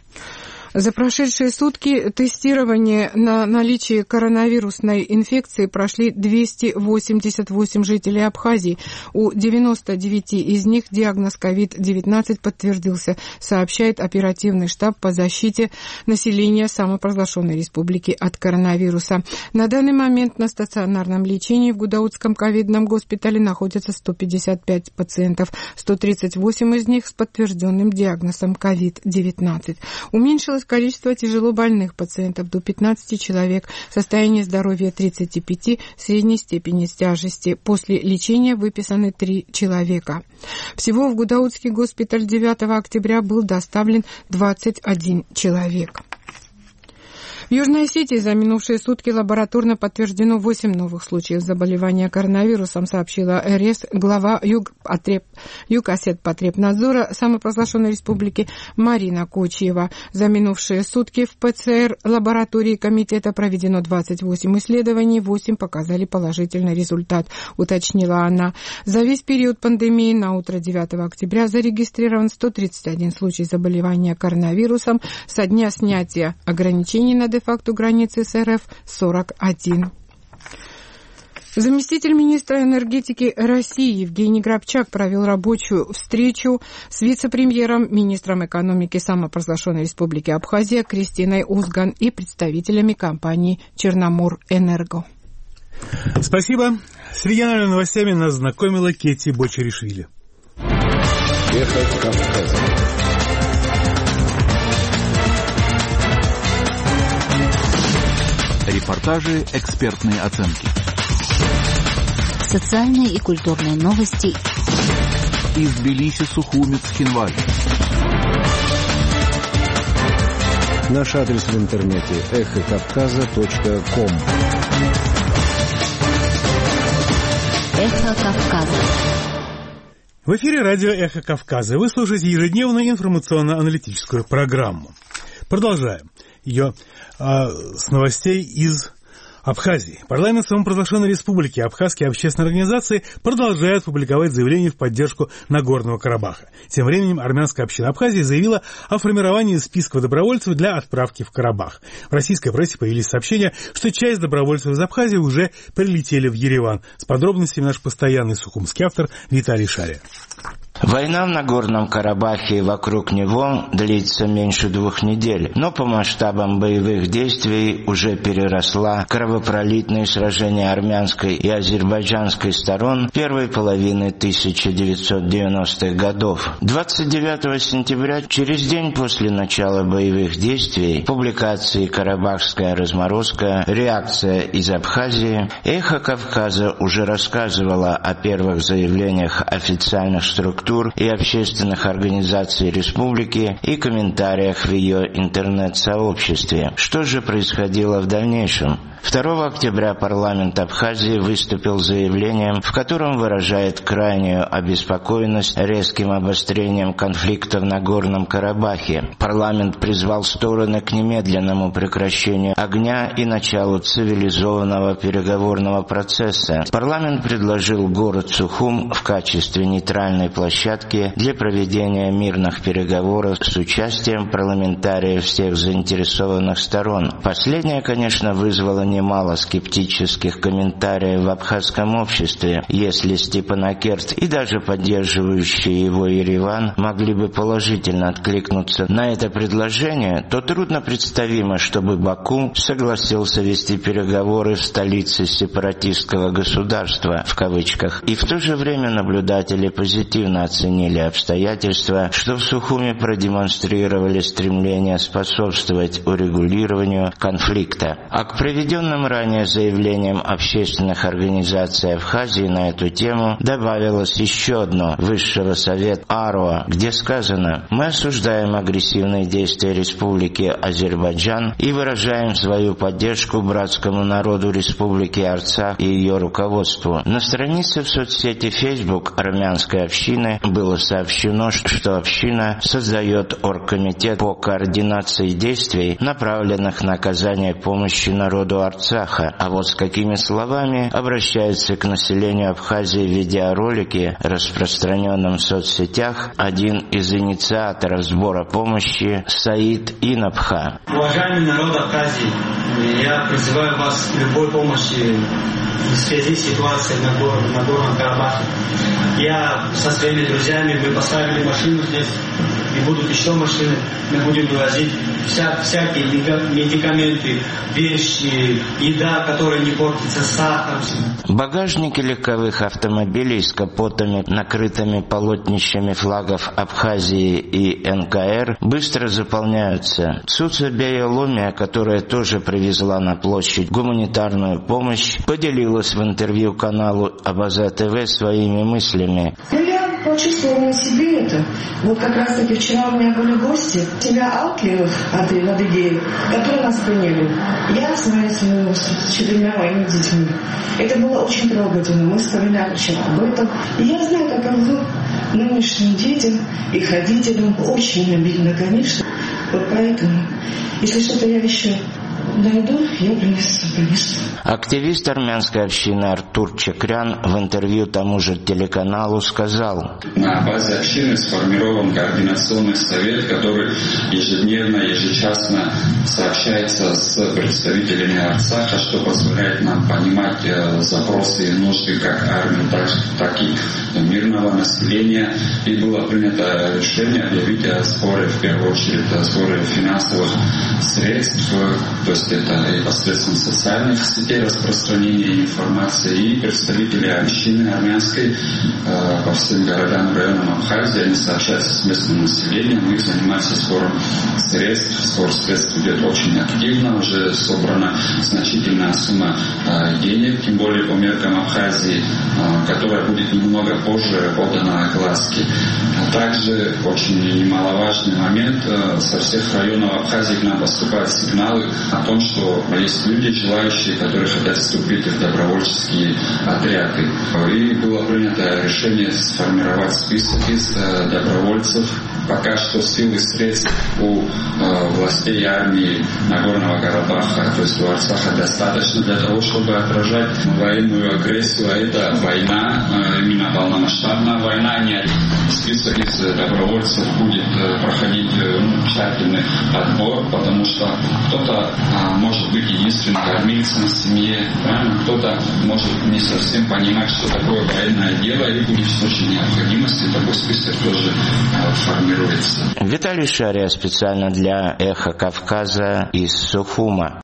За прошедшие сутки тестирование на наличие коронавирусной инфекции прошли двести восемьдесят восемь жителей Абхазии. У девяноста девяти из них диагноз ковид девятнадцать подтвердился, сообщает оперативный штаб по защите населения самопровозглашенной республики от коронавируса. На данный момент на стационарном лечении в Гудаутском ковидном госпитале находятся сто пятьдесят пять пациентов, сто тридцать восемь из них с подтвержденным диагнозом ковид девятнадцать. Уменьшилось количество тяжело больных пациентов до пятнадцати человек, состояние здоровья тридцать пять, средней степени тяжести. После лечения выписаны три человека. Всего в Гудаутский госпиталь девятого октября был доставлен двадцать один человек. В Южной Осетии за минувшие сутки лабораторно подтверждено восемь новых случаев заболевания коронавирусом, сообщила РС глава Юг-Осетпотребнадзора самопровозглашенной республики Марина Кочиева. За минувшие сутки в ПЦР лаборатории комитета проведено двадцать восемь исследований, восемь показали положительный результат, уточнила она. За весь период пандемии на утро девятого октября зарегистрирован сто тридцать один случай заболевания коронавирусом, со дня снятия ограничений на де-факто границы с РФ сорок один. Заместитель министра энергетики России Евгений Грабчак провел рабочую встречу с вице-премьером, министром экономики самопровозглашенной республики Абхазия Кристиной Узган и представителями компании «Черноморэнерго». Спасибо. С региональными новостями нас знакомила Кети Бочаришвили. Эхо Кавказа. Репортажи, экспертные оценки. Социальные и культурные новости. Из Тбилиси, Сухуми, Цхинвали. Наш адрес в интернете эхо кавказа точка ком. Эхо Кавказа. В эфире радио «Эхо Кавказа». Вы слушаете ежедневную информационно-аналитическую программу. Продолжаем ее а, с новостей из Абхазии. Парламент самопровозглашенной республики Абхазские общественные организации продолжают публиковать заявления в поддержку Нагорного Карабаха. Тем временем армянская община Абхазии заявила о формировании списка добровольцев для отправки в Карабах. В российской прессе появились сообщения, что часть добровольцев из Абхазии уже прилетели в Ереван. С подробностями наш постоянный сухумский автор Виталий Шария. Война в Нагорном Карабахе и вокруг него длится меньше двух недель, но по масштабам боевых действий уже переросла кровопролитные сражения армянской и азербайджанской сторон первой половины тысяча девятьсот девяностых годов. двадцать девятого сентября, через день после начала боевых действий, публикации «Карабахская разморозка. Реакция из Абхазии», «Эхо Кавказа» уже рассказывала о первых заявлениях официальных структур и общественных организаций республики и комментариях в ее интернет-сообществе. Что же происходило в дальнейшем? второго октября парламент Абхазии выступил с заявлением, в котором выражает крайнюю обеспокоенность резким обострением конфликта в Нагорном Карабахе. Парламент призвал стороны к немедленному прекращению огня и началу цивилизованного переговорного процесса. Парламент предложил город Сухум в качестве нейтральной площадки для проведения мирных переговоров с участием парламентариев всех заинтересованных сторон. Последнее, конечно, вызвало немало скептических комментариев в абхазском обществе. Если Степанакерт и даже поддерживающий его Ереван могли бы положительно откликнуться на это предложение, то трудно представимо, чтобы Баку согласился вести переговоры в столице сепаратистского государства, в кавычках. И в то же время наблюдатели позитивно оценили обстоятельства, что в Сухуме продемонстрировали стремление способствовать урегулированию конфликта. А к проведенным ранее заявлениям общественных организаций Абхазии на эту тему добавилось еще одно Высшего совета АРОА, где сказано: «Мы осуждаем агрессивные действия Республики Азербайджан и выражаем свою поддержку братскому народу Республики Арцах и ее руководству». На странице в соцсети Facebook армянской общины было сообщено, что община создает оргкомитет по координации действий, направленных на оказание помощи народу Арцаха. А вот с какими словами обращается к населению Абхазии в видеоролике, распространенном в соцсетях, один из инициаторов сбора помощи Саид Инабха. Уважаемый народ Абхазии, я призываю вас к любой помощи в связи с ситуацией на Нагорном, Нагорном Карабахе. Я со своими друзьями, мы поставили машину здесь, и будут еще машины, мы будем вывозить вся, всякие медикаменты, вещи, еда, которая не портится, сахар. Багажники легковых автомобилей с капотами, накрытыми полотнищами флагов Абхазии и эн ка эр, быстро заполняются. Цуца Беяломия, которая тоже привезла на площадь гуманитарную помощь, поделилась в интервью каналу Абаза ТВ своими мыслями. Я почувствовала на себе это. Вот как раз таки вчера у меня были гости, тебя Алклиев от Адыгеи, которые нас приняли. Я с моими с четырьмя моими детьми. Это было очень трогательно. Мы вспоминали вчера об этом. И я знаю, каково нынешним детям, их родителям очень обидно, конечно. Вот поэтому, если что-то я еще найду, я принесу, принесу. Активист армянской общины Артур Чекрян в интервью тому же телеканалу сказал: на базе общины сформирован координационный совет, который ежедневно, ежечасно сообщается с представителями Арцаха, что позволяет нам понимать запросы и нужды как армии, так и мирного населения. И было принято решение объявить о сборе, в первую очередь, о сборе финансовых средств, то есть это и посредством социальных сетей распространения информации, и представители общины армянской э, по всем городам и районам Абхазии, они сообщаются с местным населением, их занимаются сбором средств. Сбор средств идет очень активно, уже собрана значительная сумма э, денег, тем более по меркам Абхазии, э, которая будет немного позже подана огласке. А также очень немаловажный момент, э, со всех районов Абхазии к нам поступают сигналы о том, что есть люди, желающие, которые хотят вступить в добровольческие отряды. И было принято решение сформировать список из э, добровольцев. Пока что сил и средств у э, властей армии Нагорного Карабаха, то есть у Арцаха, достаточно. достаточно для того, чтобы отражать военную агрессию. А это война, именно полномасштабная война. Не список из добровольцев будет проходить ну, тщательный отбор, потому что кто-то а, может быть единственным кормильцем в семье, правильно? Кто-то может не совсем понимать, что такое военное дело, и будет в случае необходимости такой список тоже а, формируется. Виталий Шария специально для «Эхо Кавказа» из Сухума.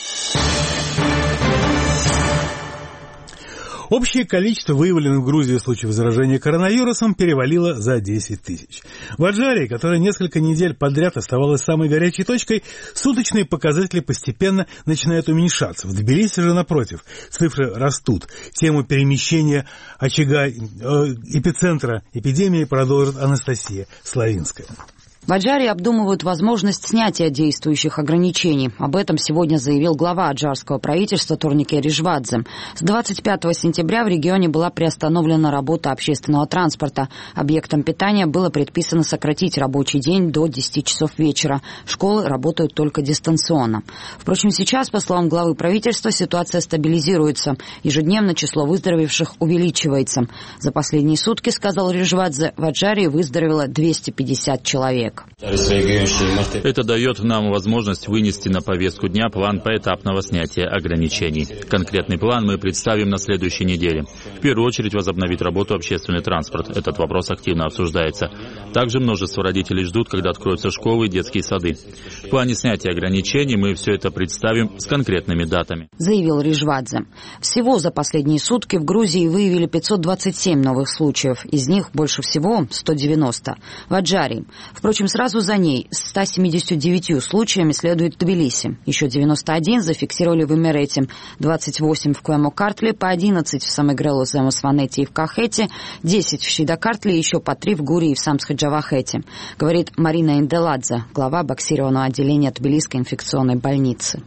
Общее количество выявленных в Грузии случаев заражения коронавирусом перевалило за десять тысяч. В Аджарии, которая несколько недель подряд оставалась самой горячей точкой, суточные показатели постепенно начинают уменьшаться. В Тбилиси же, напротив, цифры растут. Тему перемещения очага, э, эпицентра эпидемии продолжит Анастасия Славинская. В Аджаре обдумывают возможность снятия действующих ограничений. Об этом сегодня заявил глава аджарского правительства Турнике Ришвадзе. С двадцать пятого сентября в регионе была приостановлена работа общественного транспорта. Объектам питания было предписано сократить рабочий день до десяти часов вечера. Школы работают только дистанционно. Впрочем, сейчас, по словам главы правительства, ситуация стабилизируется. Ежедневно число выздоровевших увеличивается. За последние сутки, сказал Ришвадзе, в Аджаре выздоровело двести пятьдесят человек. Это дает нам возможность вынести на повестку дня план поэтапного снятия ограничений. Конкретный план мы представим на следующей неделе. В первую очередь возобновить работу общественный транспорт. Этот вопрос активно обсуждается. Также множество родителей ждут, когда откроются школы и детские сады. В плане снятия ограничений мы все это представим с конкретными датами, заявил Ришвадзе. Всего за последние сутки в Грузии выявили пятьсот двадцать семь новых случаев. Из них больше всего сто девяносто в Аджарии. Впрочем, сразу за ней с ста семидесятью девятью случаями следует Тбилиси. Еще девяносто один зафиксировали в Имерете, двадцать восемь в Куэмо-Картле, по одиннадцать в Самыгрелу-Земосванете и в Кахете, десять в Шида-Картле и еще по три в Гури и в Самсхаджавахете, говорит Марина Инделадзе, глава боксированного отделения Тбилисской инфекционной больницы.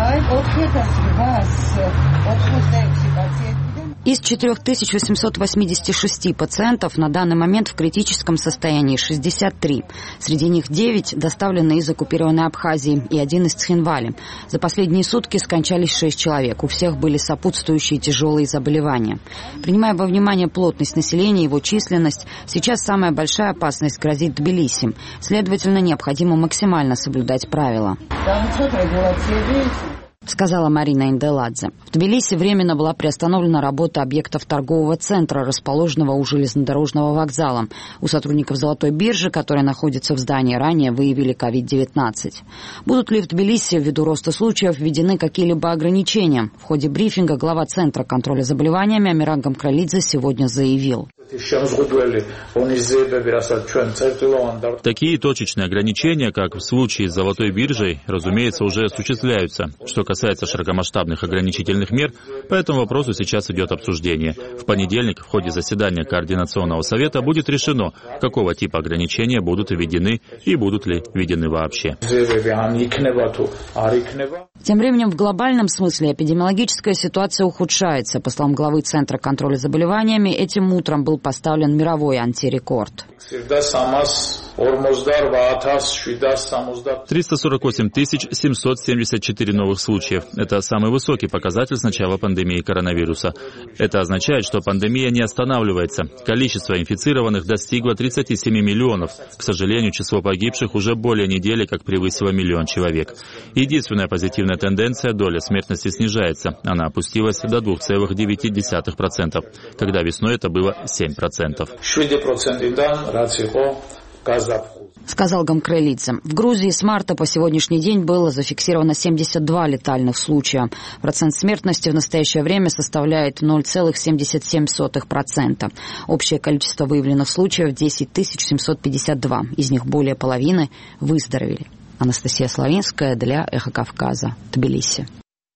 Из четырех тысяч восьмисот восьмидесяти шести пациентов на данный момент в критическом состоянии шестьдесят три. Среди них девять доставлены из оккупированной Абхазии и один из Цхинвали. За последние сутки скончались шесть человек. У всех были сопутствующие тяжелые заболевания. Принимая во внимание плотность населения и его численность, сейчас самая большая опасность грозит Тбилиси. Следовательно, необходимо максимально соблюдать правила, сказала Марина Инделадзе. В Тбилиси временно была приостановлена работа объектов торгового центра, расположенного у железнодорожного вокзала. У сотрудников Золотой биржи, которые находятся в здании, ранее выявили ковид девятнадцать. Будут ли в Тбилиси ввиду роста случаев введены какие-либо ограничения? В ходе брифинга глава Центра контроля заболеваниями Амиран Гамкралидзе сегодня заявил: такие точечные ограничения, как в случае с Золотой биржей, разумеется, уже осуществляются. Что касается широкомасштабных ограничительных мер, по этому вопросу сейчас идет обсуждение. В понедельник в ходе заседания Координационного совета будет решено, какого типа ограничения будут введены и будут ли введены вообще. Тем временем в глобальном смысле эпидемиологическая ситуация ухудшается. По словам главы Центра контроля заболеваниями, этим утром был поставлен мировой антирекорд. триста сорок восемь тысяч семьсот семьдесят четыре новых случаев. Это самый высокий показатель с начала пандемии коронавируса. Это означает, что пандемия не останавливается. Количество инфицированных достигло тридцати семи миллионов. К сожалению, число погибших уже более недели как превысило миллион человек. Единственная позитивная тенденция — доля смертности снижается. Она опустилась до двух целых девяти десятых процента, когда весной это было семь процентов. Сказал Гамкралидзе. В Грузии с марта по сегодняшний день было зафиксировано семьдесят два летальных случая. Процент смертности в настоящее время составляет ноль целых семьдесят семь сотых процента. Общее количество выявленных случаев десять тысяч семьсот пятьдесят два. Из них более половины выздоровели. Анастасия Славинская для «Эхо Кавказа», Тбилиси.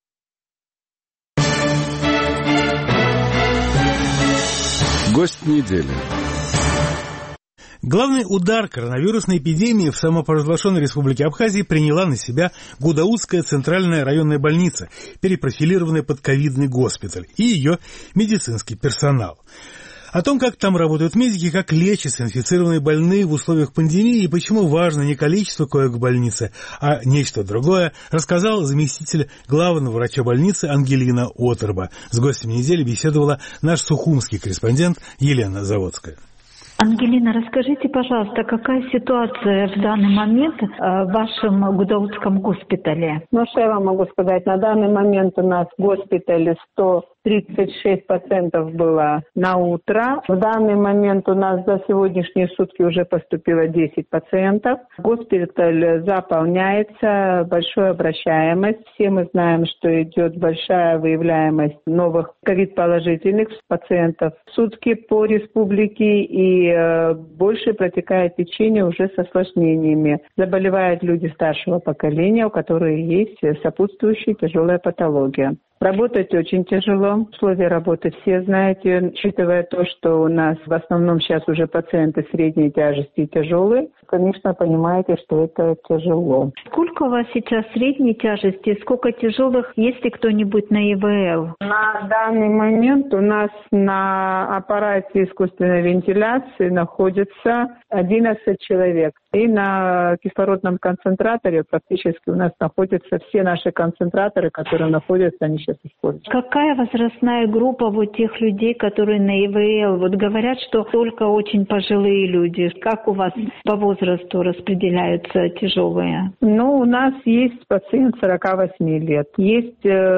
Гость недели. Главный удар коронавирусной эпидемии в самопровозглашенной республике Абхазии приняла на себя Гудаутская центральная районная больница, перепрофилированная под ковидный госпиталь, и ее медицинский персонал. О том, как там работают медики, как лечатся инфицированные больные в условиях пандемии и почему важно не количество коек в больнице, а нечто другое, рассказал заместитель главного врача больницы Ангелина Оторба. С гостем недели беседовала наш сухумский корреспондент Елена Заводская. Ангелина, расскажите, пожалуйста, какая ситуация в данный момент в вашем Гудаутском госпитале? Ну, что я вам могу сказать? На данный момент у нас в госпитале сто тридцать шесть пациентов было на утро. В данный момент у нас за сегодняшние сутки уже поступило десять пациентов. Госпиталь заполняется, большая обращаемость. Все мы знаем, что идет большая выявляемость новых ковид-положительных пациентов в сутки по республике, и э, больше протекает течение уже с осложнениями. Заболевают люди старшего поколения, у которых есть сопутствующая тяжелая патология. Работать очень тяжело. Условия работы все знаете. Учитывая то, что у нас в основном сейчас уже пациенты средней тяжести и тяжелые, конечно, понимаете, что это тяжело. Сколько у вас сейчас средней тяжести, сколько тяжелых, есть ли кто-нибудь на ИВЛ? На данный момент у нас на аппарате искусственной вентиляции находится одиннадцать человек. И на кислородном концентраторе практически у нас находятся все наши концентраторы, которые находятся, они сейчас используются. Какая возрастная группа вот тех людей, которые на ИВЛ? Вот говорят, что только очень пожилые люди. Как у вас по возрасту распределяются тяжелые? Ну, у нас есть пациент сорок восемь лет. Есть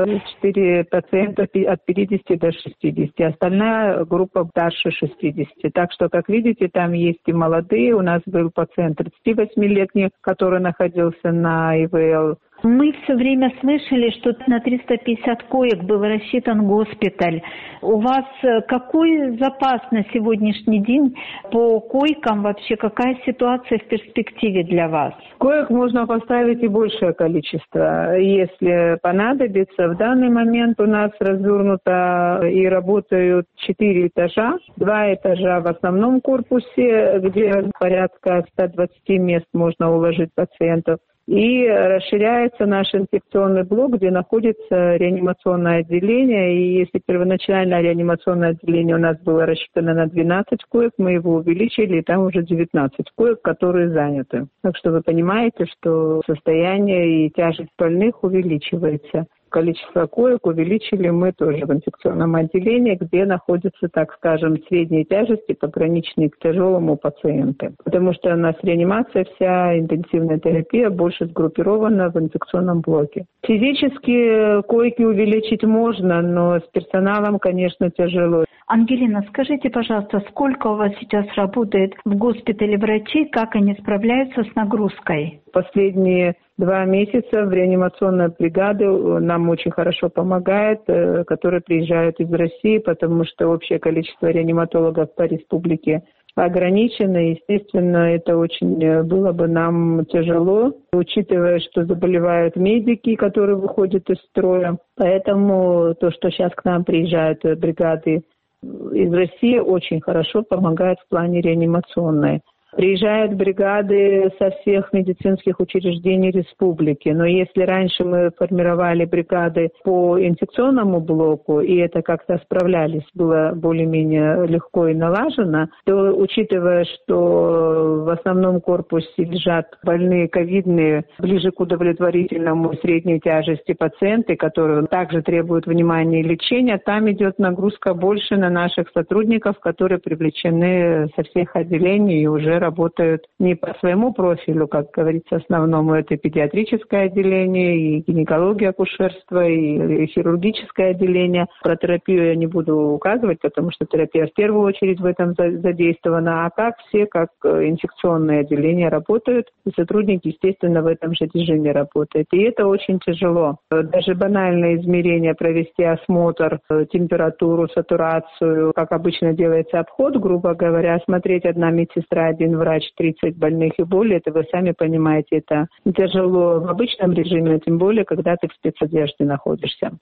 четыре пациента от пятидесяти до шестидесяти. Остальная группа старше шестидесяти. Так что, как видите, там есть и молодые. У нас был пациент тридцативосьмилетний, который находился на ИВЛ. Мы все время слышали, что на триста пятьдесят коек был рассчитан госпиталь. У вас какой запас на сегодняшний день по койкам? Вообще какая ситуация в перспективе для вас? Коек можно поставить и большее количество, если понадобится. В данный момент у нас развернуто и работают четыре этажа. Два этажа в основном корпусе, где порядка ста двадцати мест можно уложить пациентов. И расширяется наш инфекционный блок, где находится реанимационное отделение. И если первоначально реанимационное отделение у нас было рассчитано на двенадцать коек, мы его увеличили, и там уже девятнадцать коек, которые заняты. Так что вы понимаете, что состояние и тяжесть больных увеличивается. Количество коек увеличили мы тоже в инфекционном отделении, где находятся, так скажем, средней тяжести, пограничные к тяжелому пациенты. Потому что у нас реанимация, вся интенсивная терапия больше сгруппирована в инфекционном блоке. Физически койки увеличить можно, но с персоналом, конечно, тяжело. Ангелина, скажите, пожалуйста, сколько у вас сейчас работает в госпитале врачей, как они справляются с нагрузкой? Последние два месяца в реанимационной бригаде нам очень хорошо помогает, которые приезжают из России, потому что общее количество реаниматологов по республике ограничено. Естественно, это очень было бы нам тяжело, учитывая, что заболевают медики, которые выходят из строя. Поэтому то, что сейчас к нам приезжают бригады из России, очень хорошо помогает в плане реанимационной. Приезжают бригады со всех медицинских учреждений республики. Но если раньше мы формировали бригады по инфекционному блоку, и это как-то справлялись, было более-менее легко и налажено, то, учитывая, что в основном корпусе лежат больные ковидные, ближе к удовлетворительному средней тяжести пациенты, которые также требуют внимания и лечения, там идет нагрузка больше на наших сотрудников, которые привлечены со всех отделений и уже работают не по своему профилю, как говорится, основному. Это педиатрическое отделение, и гинекология, акушерство, и хирургическое отделение. Про терапию я не буду указывать, потому что терапия в первую очередь в этом задействована. А как все, как инфекционные отделения работают, и сотрудники, естественно, в этом же режиме работают. И это очень тяжело. Даже банальное измерение, провести осмотр, температуру, сатурацию, как обычно делается обход, грубо говоря, смотреть одна медсестра, один врач, тридцать больных и более, это вы сами понимаете, это тяжело в обычном режиме, тем более, когда ты в спецодежде находишься.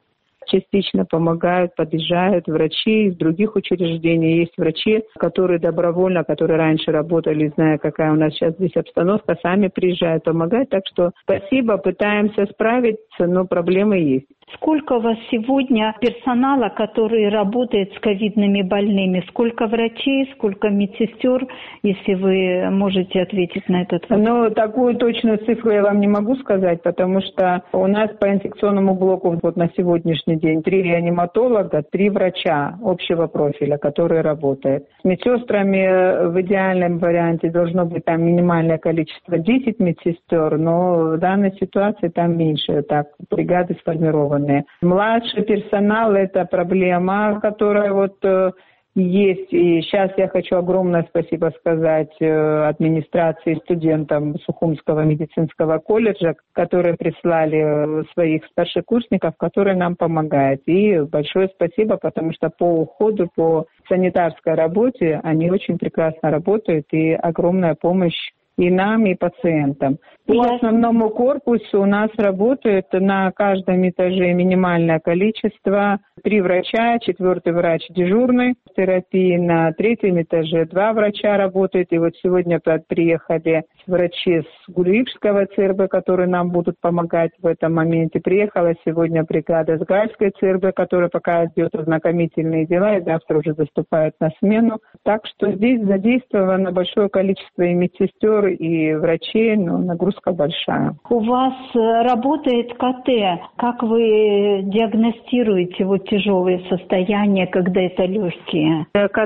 частично помогают, подъезжают врачи из других учреждений. Есть врачи, которые добровольно, которые раньше работали, зная, какая у нас сейчас здесь обстановка, сами приезжают помогать. Так что спасибо, пытаемся справиться, но проблемы есть. Сколько у вас сегодня персонала, который работает с ковидными больными? Сколько врачей, сколько медсестер, если вы можете ответить на этот вопрос? Ну, такую точную цифру я вам не могу сказать, потому что у нас по инфекционному блоку вот на сегодняшний день три реаниматолога, три врача общего профиля, которые работают. С медсестрами в идеальном варианте должно быть там минимальное количество десять медсестер, но в данной ситуации там меньше, так, бригады сформированы. Младший персонал – это проблема, которая вот э, есть. И сейчас я хочу огромное спасибо сказать э, администрации, студентам Сухумского медицинского колледжа, которые прислали своих старшекурсников, которые нам помогают. И большое спасибо, потому что по уходу, по санитарской работе они очень прекрасно работают, и огромная помощь и нам, и пациентам. По основному корпусу у нас работает на каждом этаже минимальное количество. Три врача, четвертый врач дежурный в терапии. На третьем этаже два врача работают. И вот сегодня приехали врачи с Гулиевского ЦРБ, которые нам будут помогать в этом моменте. Приехала сегодня бригада с Гальской ЦРБ, которая пока идет ознакомительные дела, и завтра уже заступает на смену. Так что здесь задействовано большое количество и медсестер, и врачей, но нагрузка большая. У вас работает КТ. Как вы диагностируете вот тяжелые состояния, когда это легкие?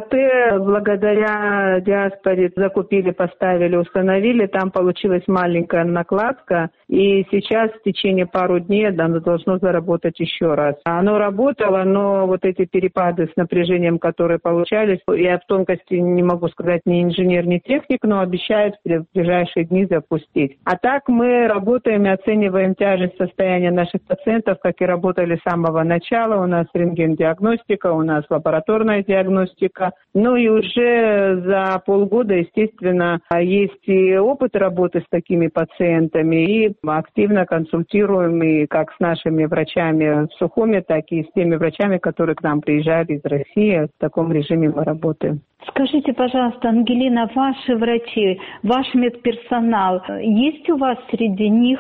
КТ благодаря диаспоре закупили, поставили, установили. Там получилась маленькая накладка. И сейчас в течение пару дней оно должно заработать еще раз. Оно работало, но вот эти перепады с напряжением, которые получались, я в тонкости не могу сказать ни инженер, ни техник, но обещают в ближайшие дни запустить. А так мы работаем и оцениваем тяжесть состояния наших пациентов, как и работали с самого начала. У нас рентген-диагностика, у нас лабораторная диагностика. Ну и уже за полгода, естественно, есть и опыт работы с такими пациентами, и активно консультируем и как с нашими врачами в Сухуме, так и с теми врачами, которые к нам приезжали из России. В таком режиме мы работаем. Скажите, пожалуйста, Ангелина, ваши врачи, ваш медперсонал, есть у вас среди них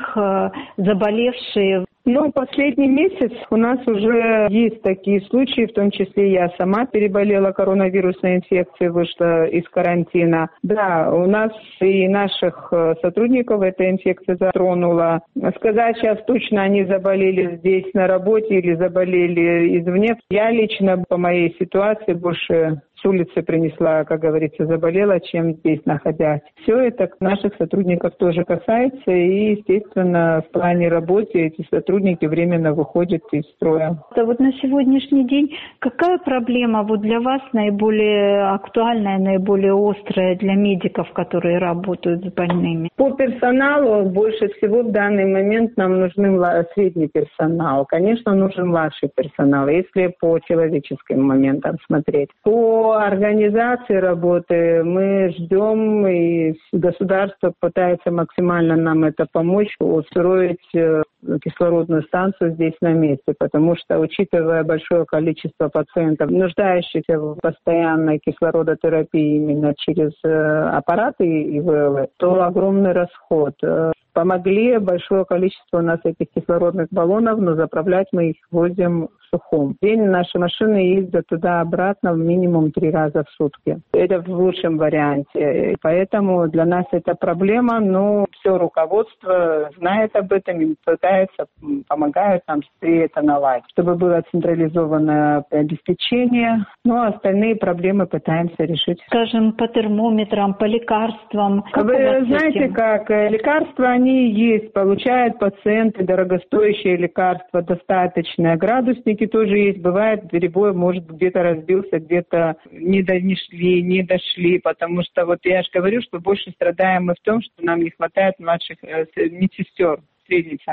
заболевшие? Ну, последний месяц у нас уже есть такие случаи, в том числе я сама переболела коронавирусной инфекцией, вышла из карантина. Да, у нас и наших сотрудников эта инфекция затронула. Сказать сейчас точно, они заболели здесь на работе или заболели извне. Я лично по моей ситуации больше с улицы принесла, как говорится, заболела, чем здесь находясь. Все это наших сотрудников тоже касается, и, естественно, в плане работы эти сотрудники временно выходят из строя. А вот на сегодняшний день какая проблема вот для вас наиболее актуальная, наиболее острая для медиков, которые работают с больными? По персоналу больше всего в данный момент нам нужен средний персонал. Конечно, нужен младший персонал, если по человеческим моментам смотреть. По организации работы мы ждем, и государство пытается максимально нам это помочь, устроить кислородную станцию здесь на месте, потому что, учитывая большое количество пациентов, нуждающихся в постоянной кислородотерапии именно через аппараты ИВЛ, то огромный расход. Помогли большое количество у нас этих кислородных баллонов, но заправлять мы их возим в Сухум. В день наши машины ездят туда-обратно минимум три раза в сутки. Это в лучшем варианте. И поэтому для нас это проблема, но все руководство знает об этом и пытается, помогает нам быстрее это наладить, чтобы было централизованное обеспечение. Ну, а остальные проблемы пытаемся решить. Скажем, по термометрам, по лекарствам. Как Вы знаете, этим? как лекарства, они есть, получают пациенты дорогостоящие лекарства, достаточные. Градусники тоже есть. Бывает, перебой, может, где-то разбился, где-то не дошли, не дошли, потому что, вот я же говорю, что больше страдаем мы в том, что нам не хватает младших э, медсестер, средний персонал.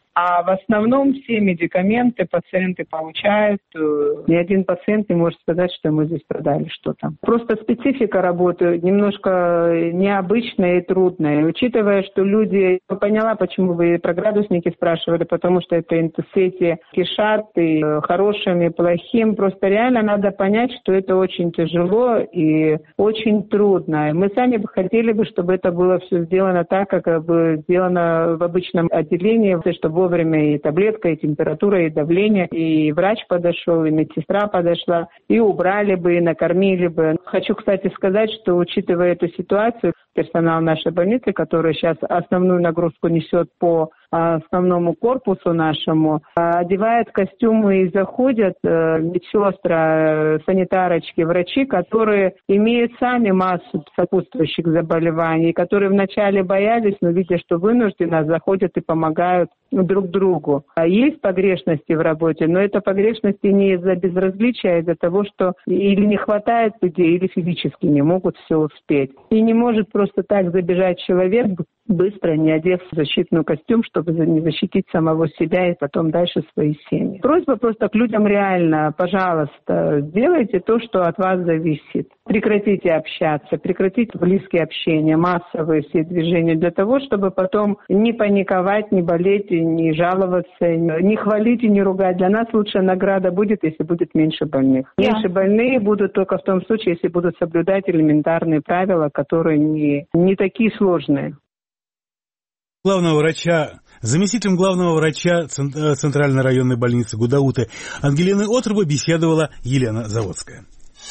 А в основном все медикаменты пациенты получают. Ни один пациент не может сказать, что ему здесь продали что-то. Просто специфика работы немножко необычная и трудная. Учитывая, что люди... Я поняла, почему вы про градусники спрашивали, потому что это интенсити кишат и хорошим, и плохим. Просто реально надо понять, что это очень тяжело и очень трудно. Мы сами бы хотели бы, чтобы это было все сделано так, как бы сделано в обычном отделении, чтобы вовремя и таблетка, и температура, и давление, и врач подошел, и медсестра подошла, и убрали бы, и накормили бы. Хочу, кстати, сказать, что, учитывая эту ситуацию, персонал нашей больницы, который сейчас основную нагрузку несет по основному корпусу нашему, одевают костюмы и заходят медсестры, санитарочки, врачи, которые имеют сами массу сопутствующих заболеваний, которые вначале боялись, но видя, что вынуждены, заходят и помогают друг другу. Есть погрешности в работе, но это погрешности не из-за безразличия, а из-за того, что или не хватает людей, или физически не могут все успеть. И не может просто так забежать человек, быстро не одев защитный костюм, чтобы не защитить самого себя и потом дальше свои семьи. Просьба просто к людям реально, пожалуйста, сделайте то, что от вас зависит. Прекратите общаться, прекратите близкие общения, массовые все движения для того, чтобы потом не паниковать, не болеть, не жаловаться, не хвалить и не ругать. Для нас лучшая награда будет, если будет меньше больных. Yeah. Меньше больные будут только в том случае, если будут соблюдать элементарные правила, которые не, не такие сложные. Главного врача, заместителем главного врача Центральной районной больницы Гудауты Ангелины Отрубы беседовала Елена Заводская.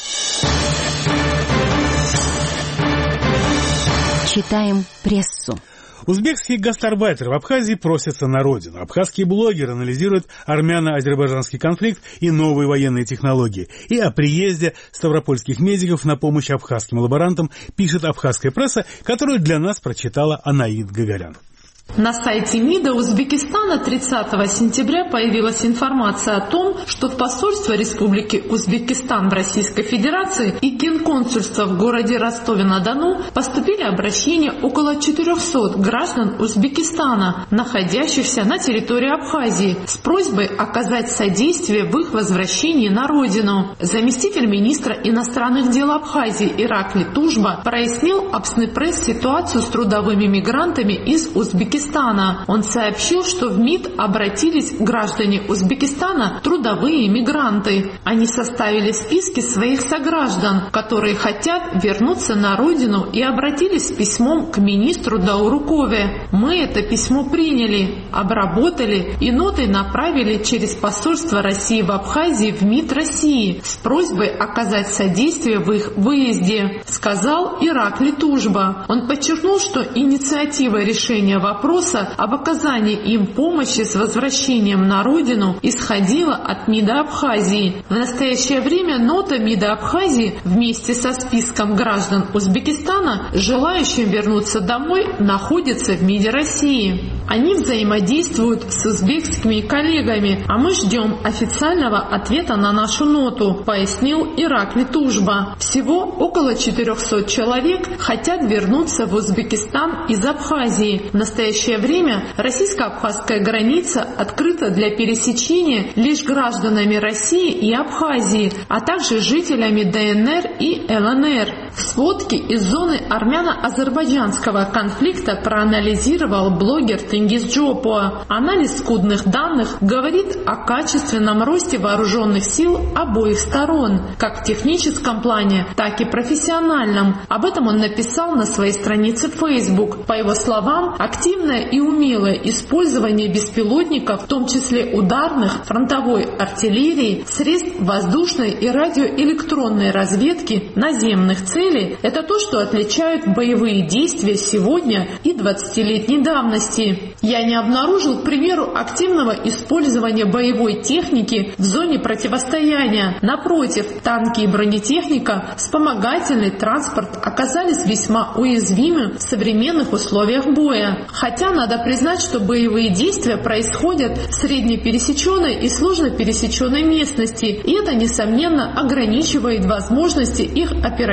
Читаем прессу. Узбекские гастарбайтеры в Абхазии просятся на родину. Абхазские блогеры анализируют армяно-азербайджанский конфликт и новые военные технологии. И о приезде ставропольских медиков на помощь абхазским лаборантам пишет абхазская пресса, которую для нас прочитала Анаид Гагарян. На сайте МИДа Узбекистана тридцатого сентября появилась информация о том, что в посольство Республики Узбекистан в Российской Федерации и Генконсульство в городе Ростове-на-Дону поступили обращения около четырехсот граждан Узбекистана, находящихся на территории Абхазии, с просьбой оказать содействие в их возвращении на родину. Заместитель министра иностранных дел Абхазии Иракли Тужба прояснил Абснепресс ситуацию с трудовыми мигрантами из Узбекистана. Он сообщил, что в МИД обратились граждане Узбекистана, трудовые мигранты. Они составили списки своих сограждан, которые хотят вернуться на родину, и обратились с письмом к министру Даурукове. Мы это письмо приняли, обработали и нотой направили через посольство России в Абхазии в МИД России с просьбой оказать содействие в их выезде, сказал Иракли Тужба. Он подчеркнул, что инициатива решения вопроса об оказании им помощи с возвращением на родину исходила от МИДа Абхазии. В настоящее время нота МИДа Абхазии вместе со списком граждан Узбекистана, желающим вернуться домой, находится в МИДе России. Они взаимодействуют с узбекскими коллегами, а мы ждем официального ответа на нашу ноту, пояснил Иракли Тужба. Всего около четырехсот человек хотят вернуться в Узбекистан из Абхазии. В настоящее время российско-абхазская граница открыта для пересечения лишь гражданами России и Абхазии, а также жителями ДНР и ЛНР. В сводке из зоны армяно-азербайджанского конфликта проанализировал блогер Тенгиз Джопуа. Анализ скудных данных говорит о качественном росте вооруженных сил обоих сторон, как в техническом плане, так и профессиональном. Об этом он написал на своей странице в Facebook. По его словам, активное и умелое использование беспилотников, в том числе ударных, фронтовой артиллерии, средств воздушной и радиоэлектронной разведки наземных целей – это то, что отличают боевые действия сегодня и двадцатилетней давности. Я не обнаружил, к примеру, активного использования боевой техники в зоне противостояния. Напротив, танки и бронетехника, вспомогательный транспорт оказались весьма уязвимы в современных условиях боя. Хотя надо признать, что боевые действия происходят в среднепересеченной и сложно пересеченной местности, и это, несомненно, ограничивает возможности их оперативного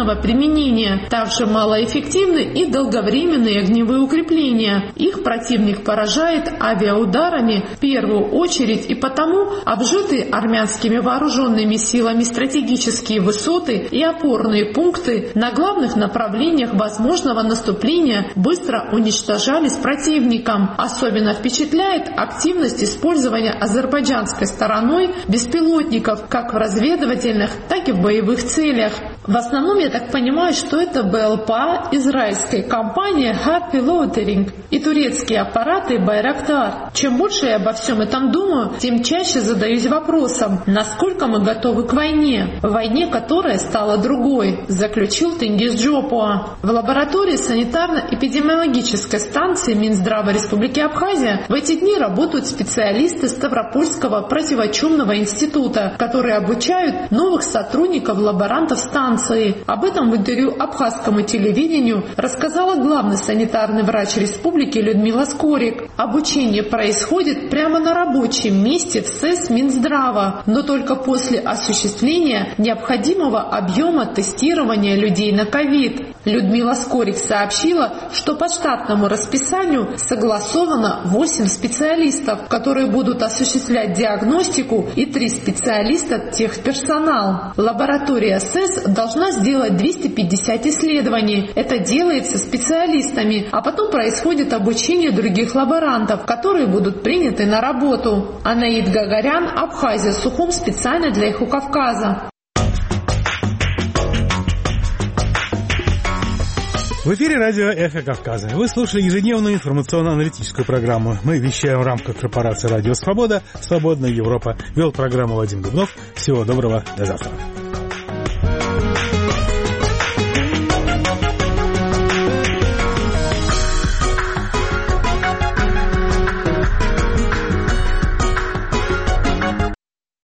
постоянного применения. Также малоэффективны и долговременные огневые укрепления. Их противник поражает авиаударами в первую очередь, и потому обжитые армянскими вооруженными силами стратегические высоты и опорные пункты на главных направлениях возможного наступления быстро уничтожались противником. Особенно впечатляет активность использования азербайджанской стороной беспилотников как в разведывательных, так и в боевых целях. В основном, я так понимаю, что это БЛПА израильской компании Hard Piloting и турецкие аппараты Байрактар. Чем больше я обо всем этом думаю, тем чаще задаюсь вопросом, насколько мы готовы к войне, войне, которая стала другой, заключил Тенгиз Джопуа. В лаборатории санитарно-эпидемиологической станции Минздрава Республики Абхазия в эти дни работают специалисты Ставропольского противочумного института, которые обучают новых сотрудников лаборантов станции. Об этом в интервью абхазскому телевидению рассказала главный санитарный врач республики Людмила Скорик. Обучение происходит прямо на рабочем месте в СЭС Минздрава, но только после осуществления необходимого объема тестирования людей на ковид. Людмила Скорик сообщила, что по штатному расписанию согласовано восемь специалистов, которые будут осуществлять диагностику, и три специалиста техперсонал. Лаборатория СЭС должна сделать двести пятьдесят исследований. Это делается специалистами, а потом происходит обучение других лаборантов, которые будут приняты на работу. Анаид Гагарян, Абхазия, Сухум, специально для Эхо Кавказа. В эфире радио «Эхо Кавказа». Вы слушали ежедневную информационно-аналитическую программу. Мы вещаем в рамках корпорации «Радио Свобода». «Свободная Европа». Вел программу Вадим Дубнов. Всего доброго. До завтра.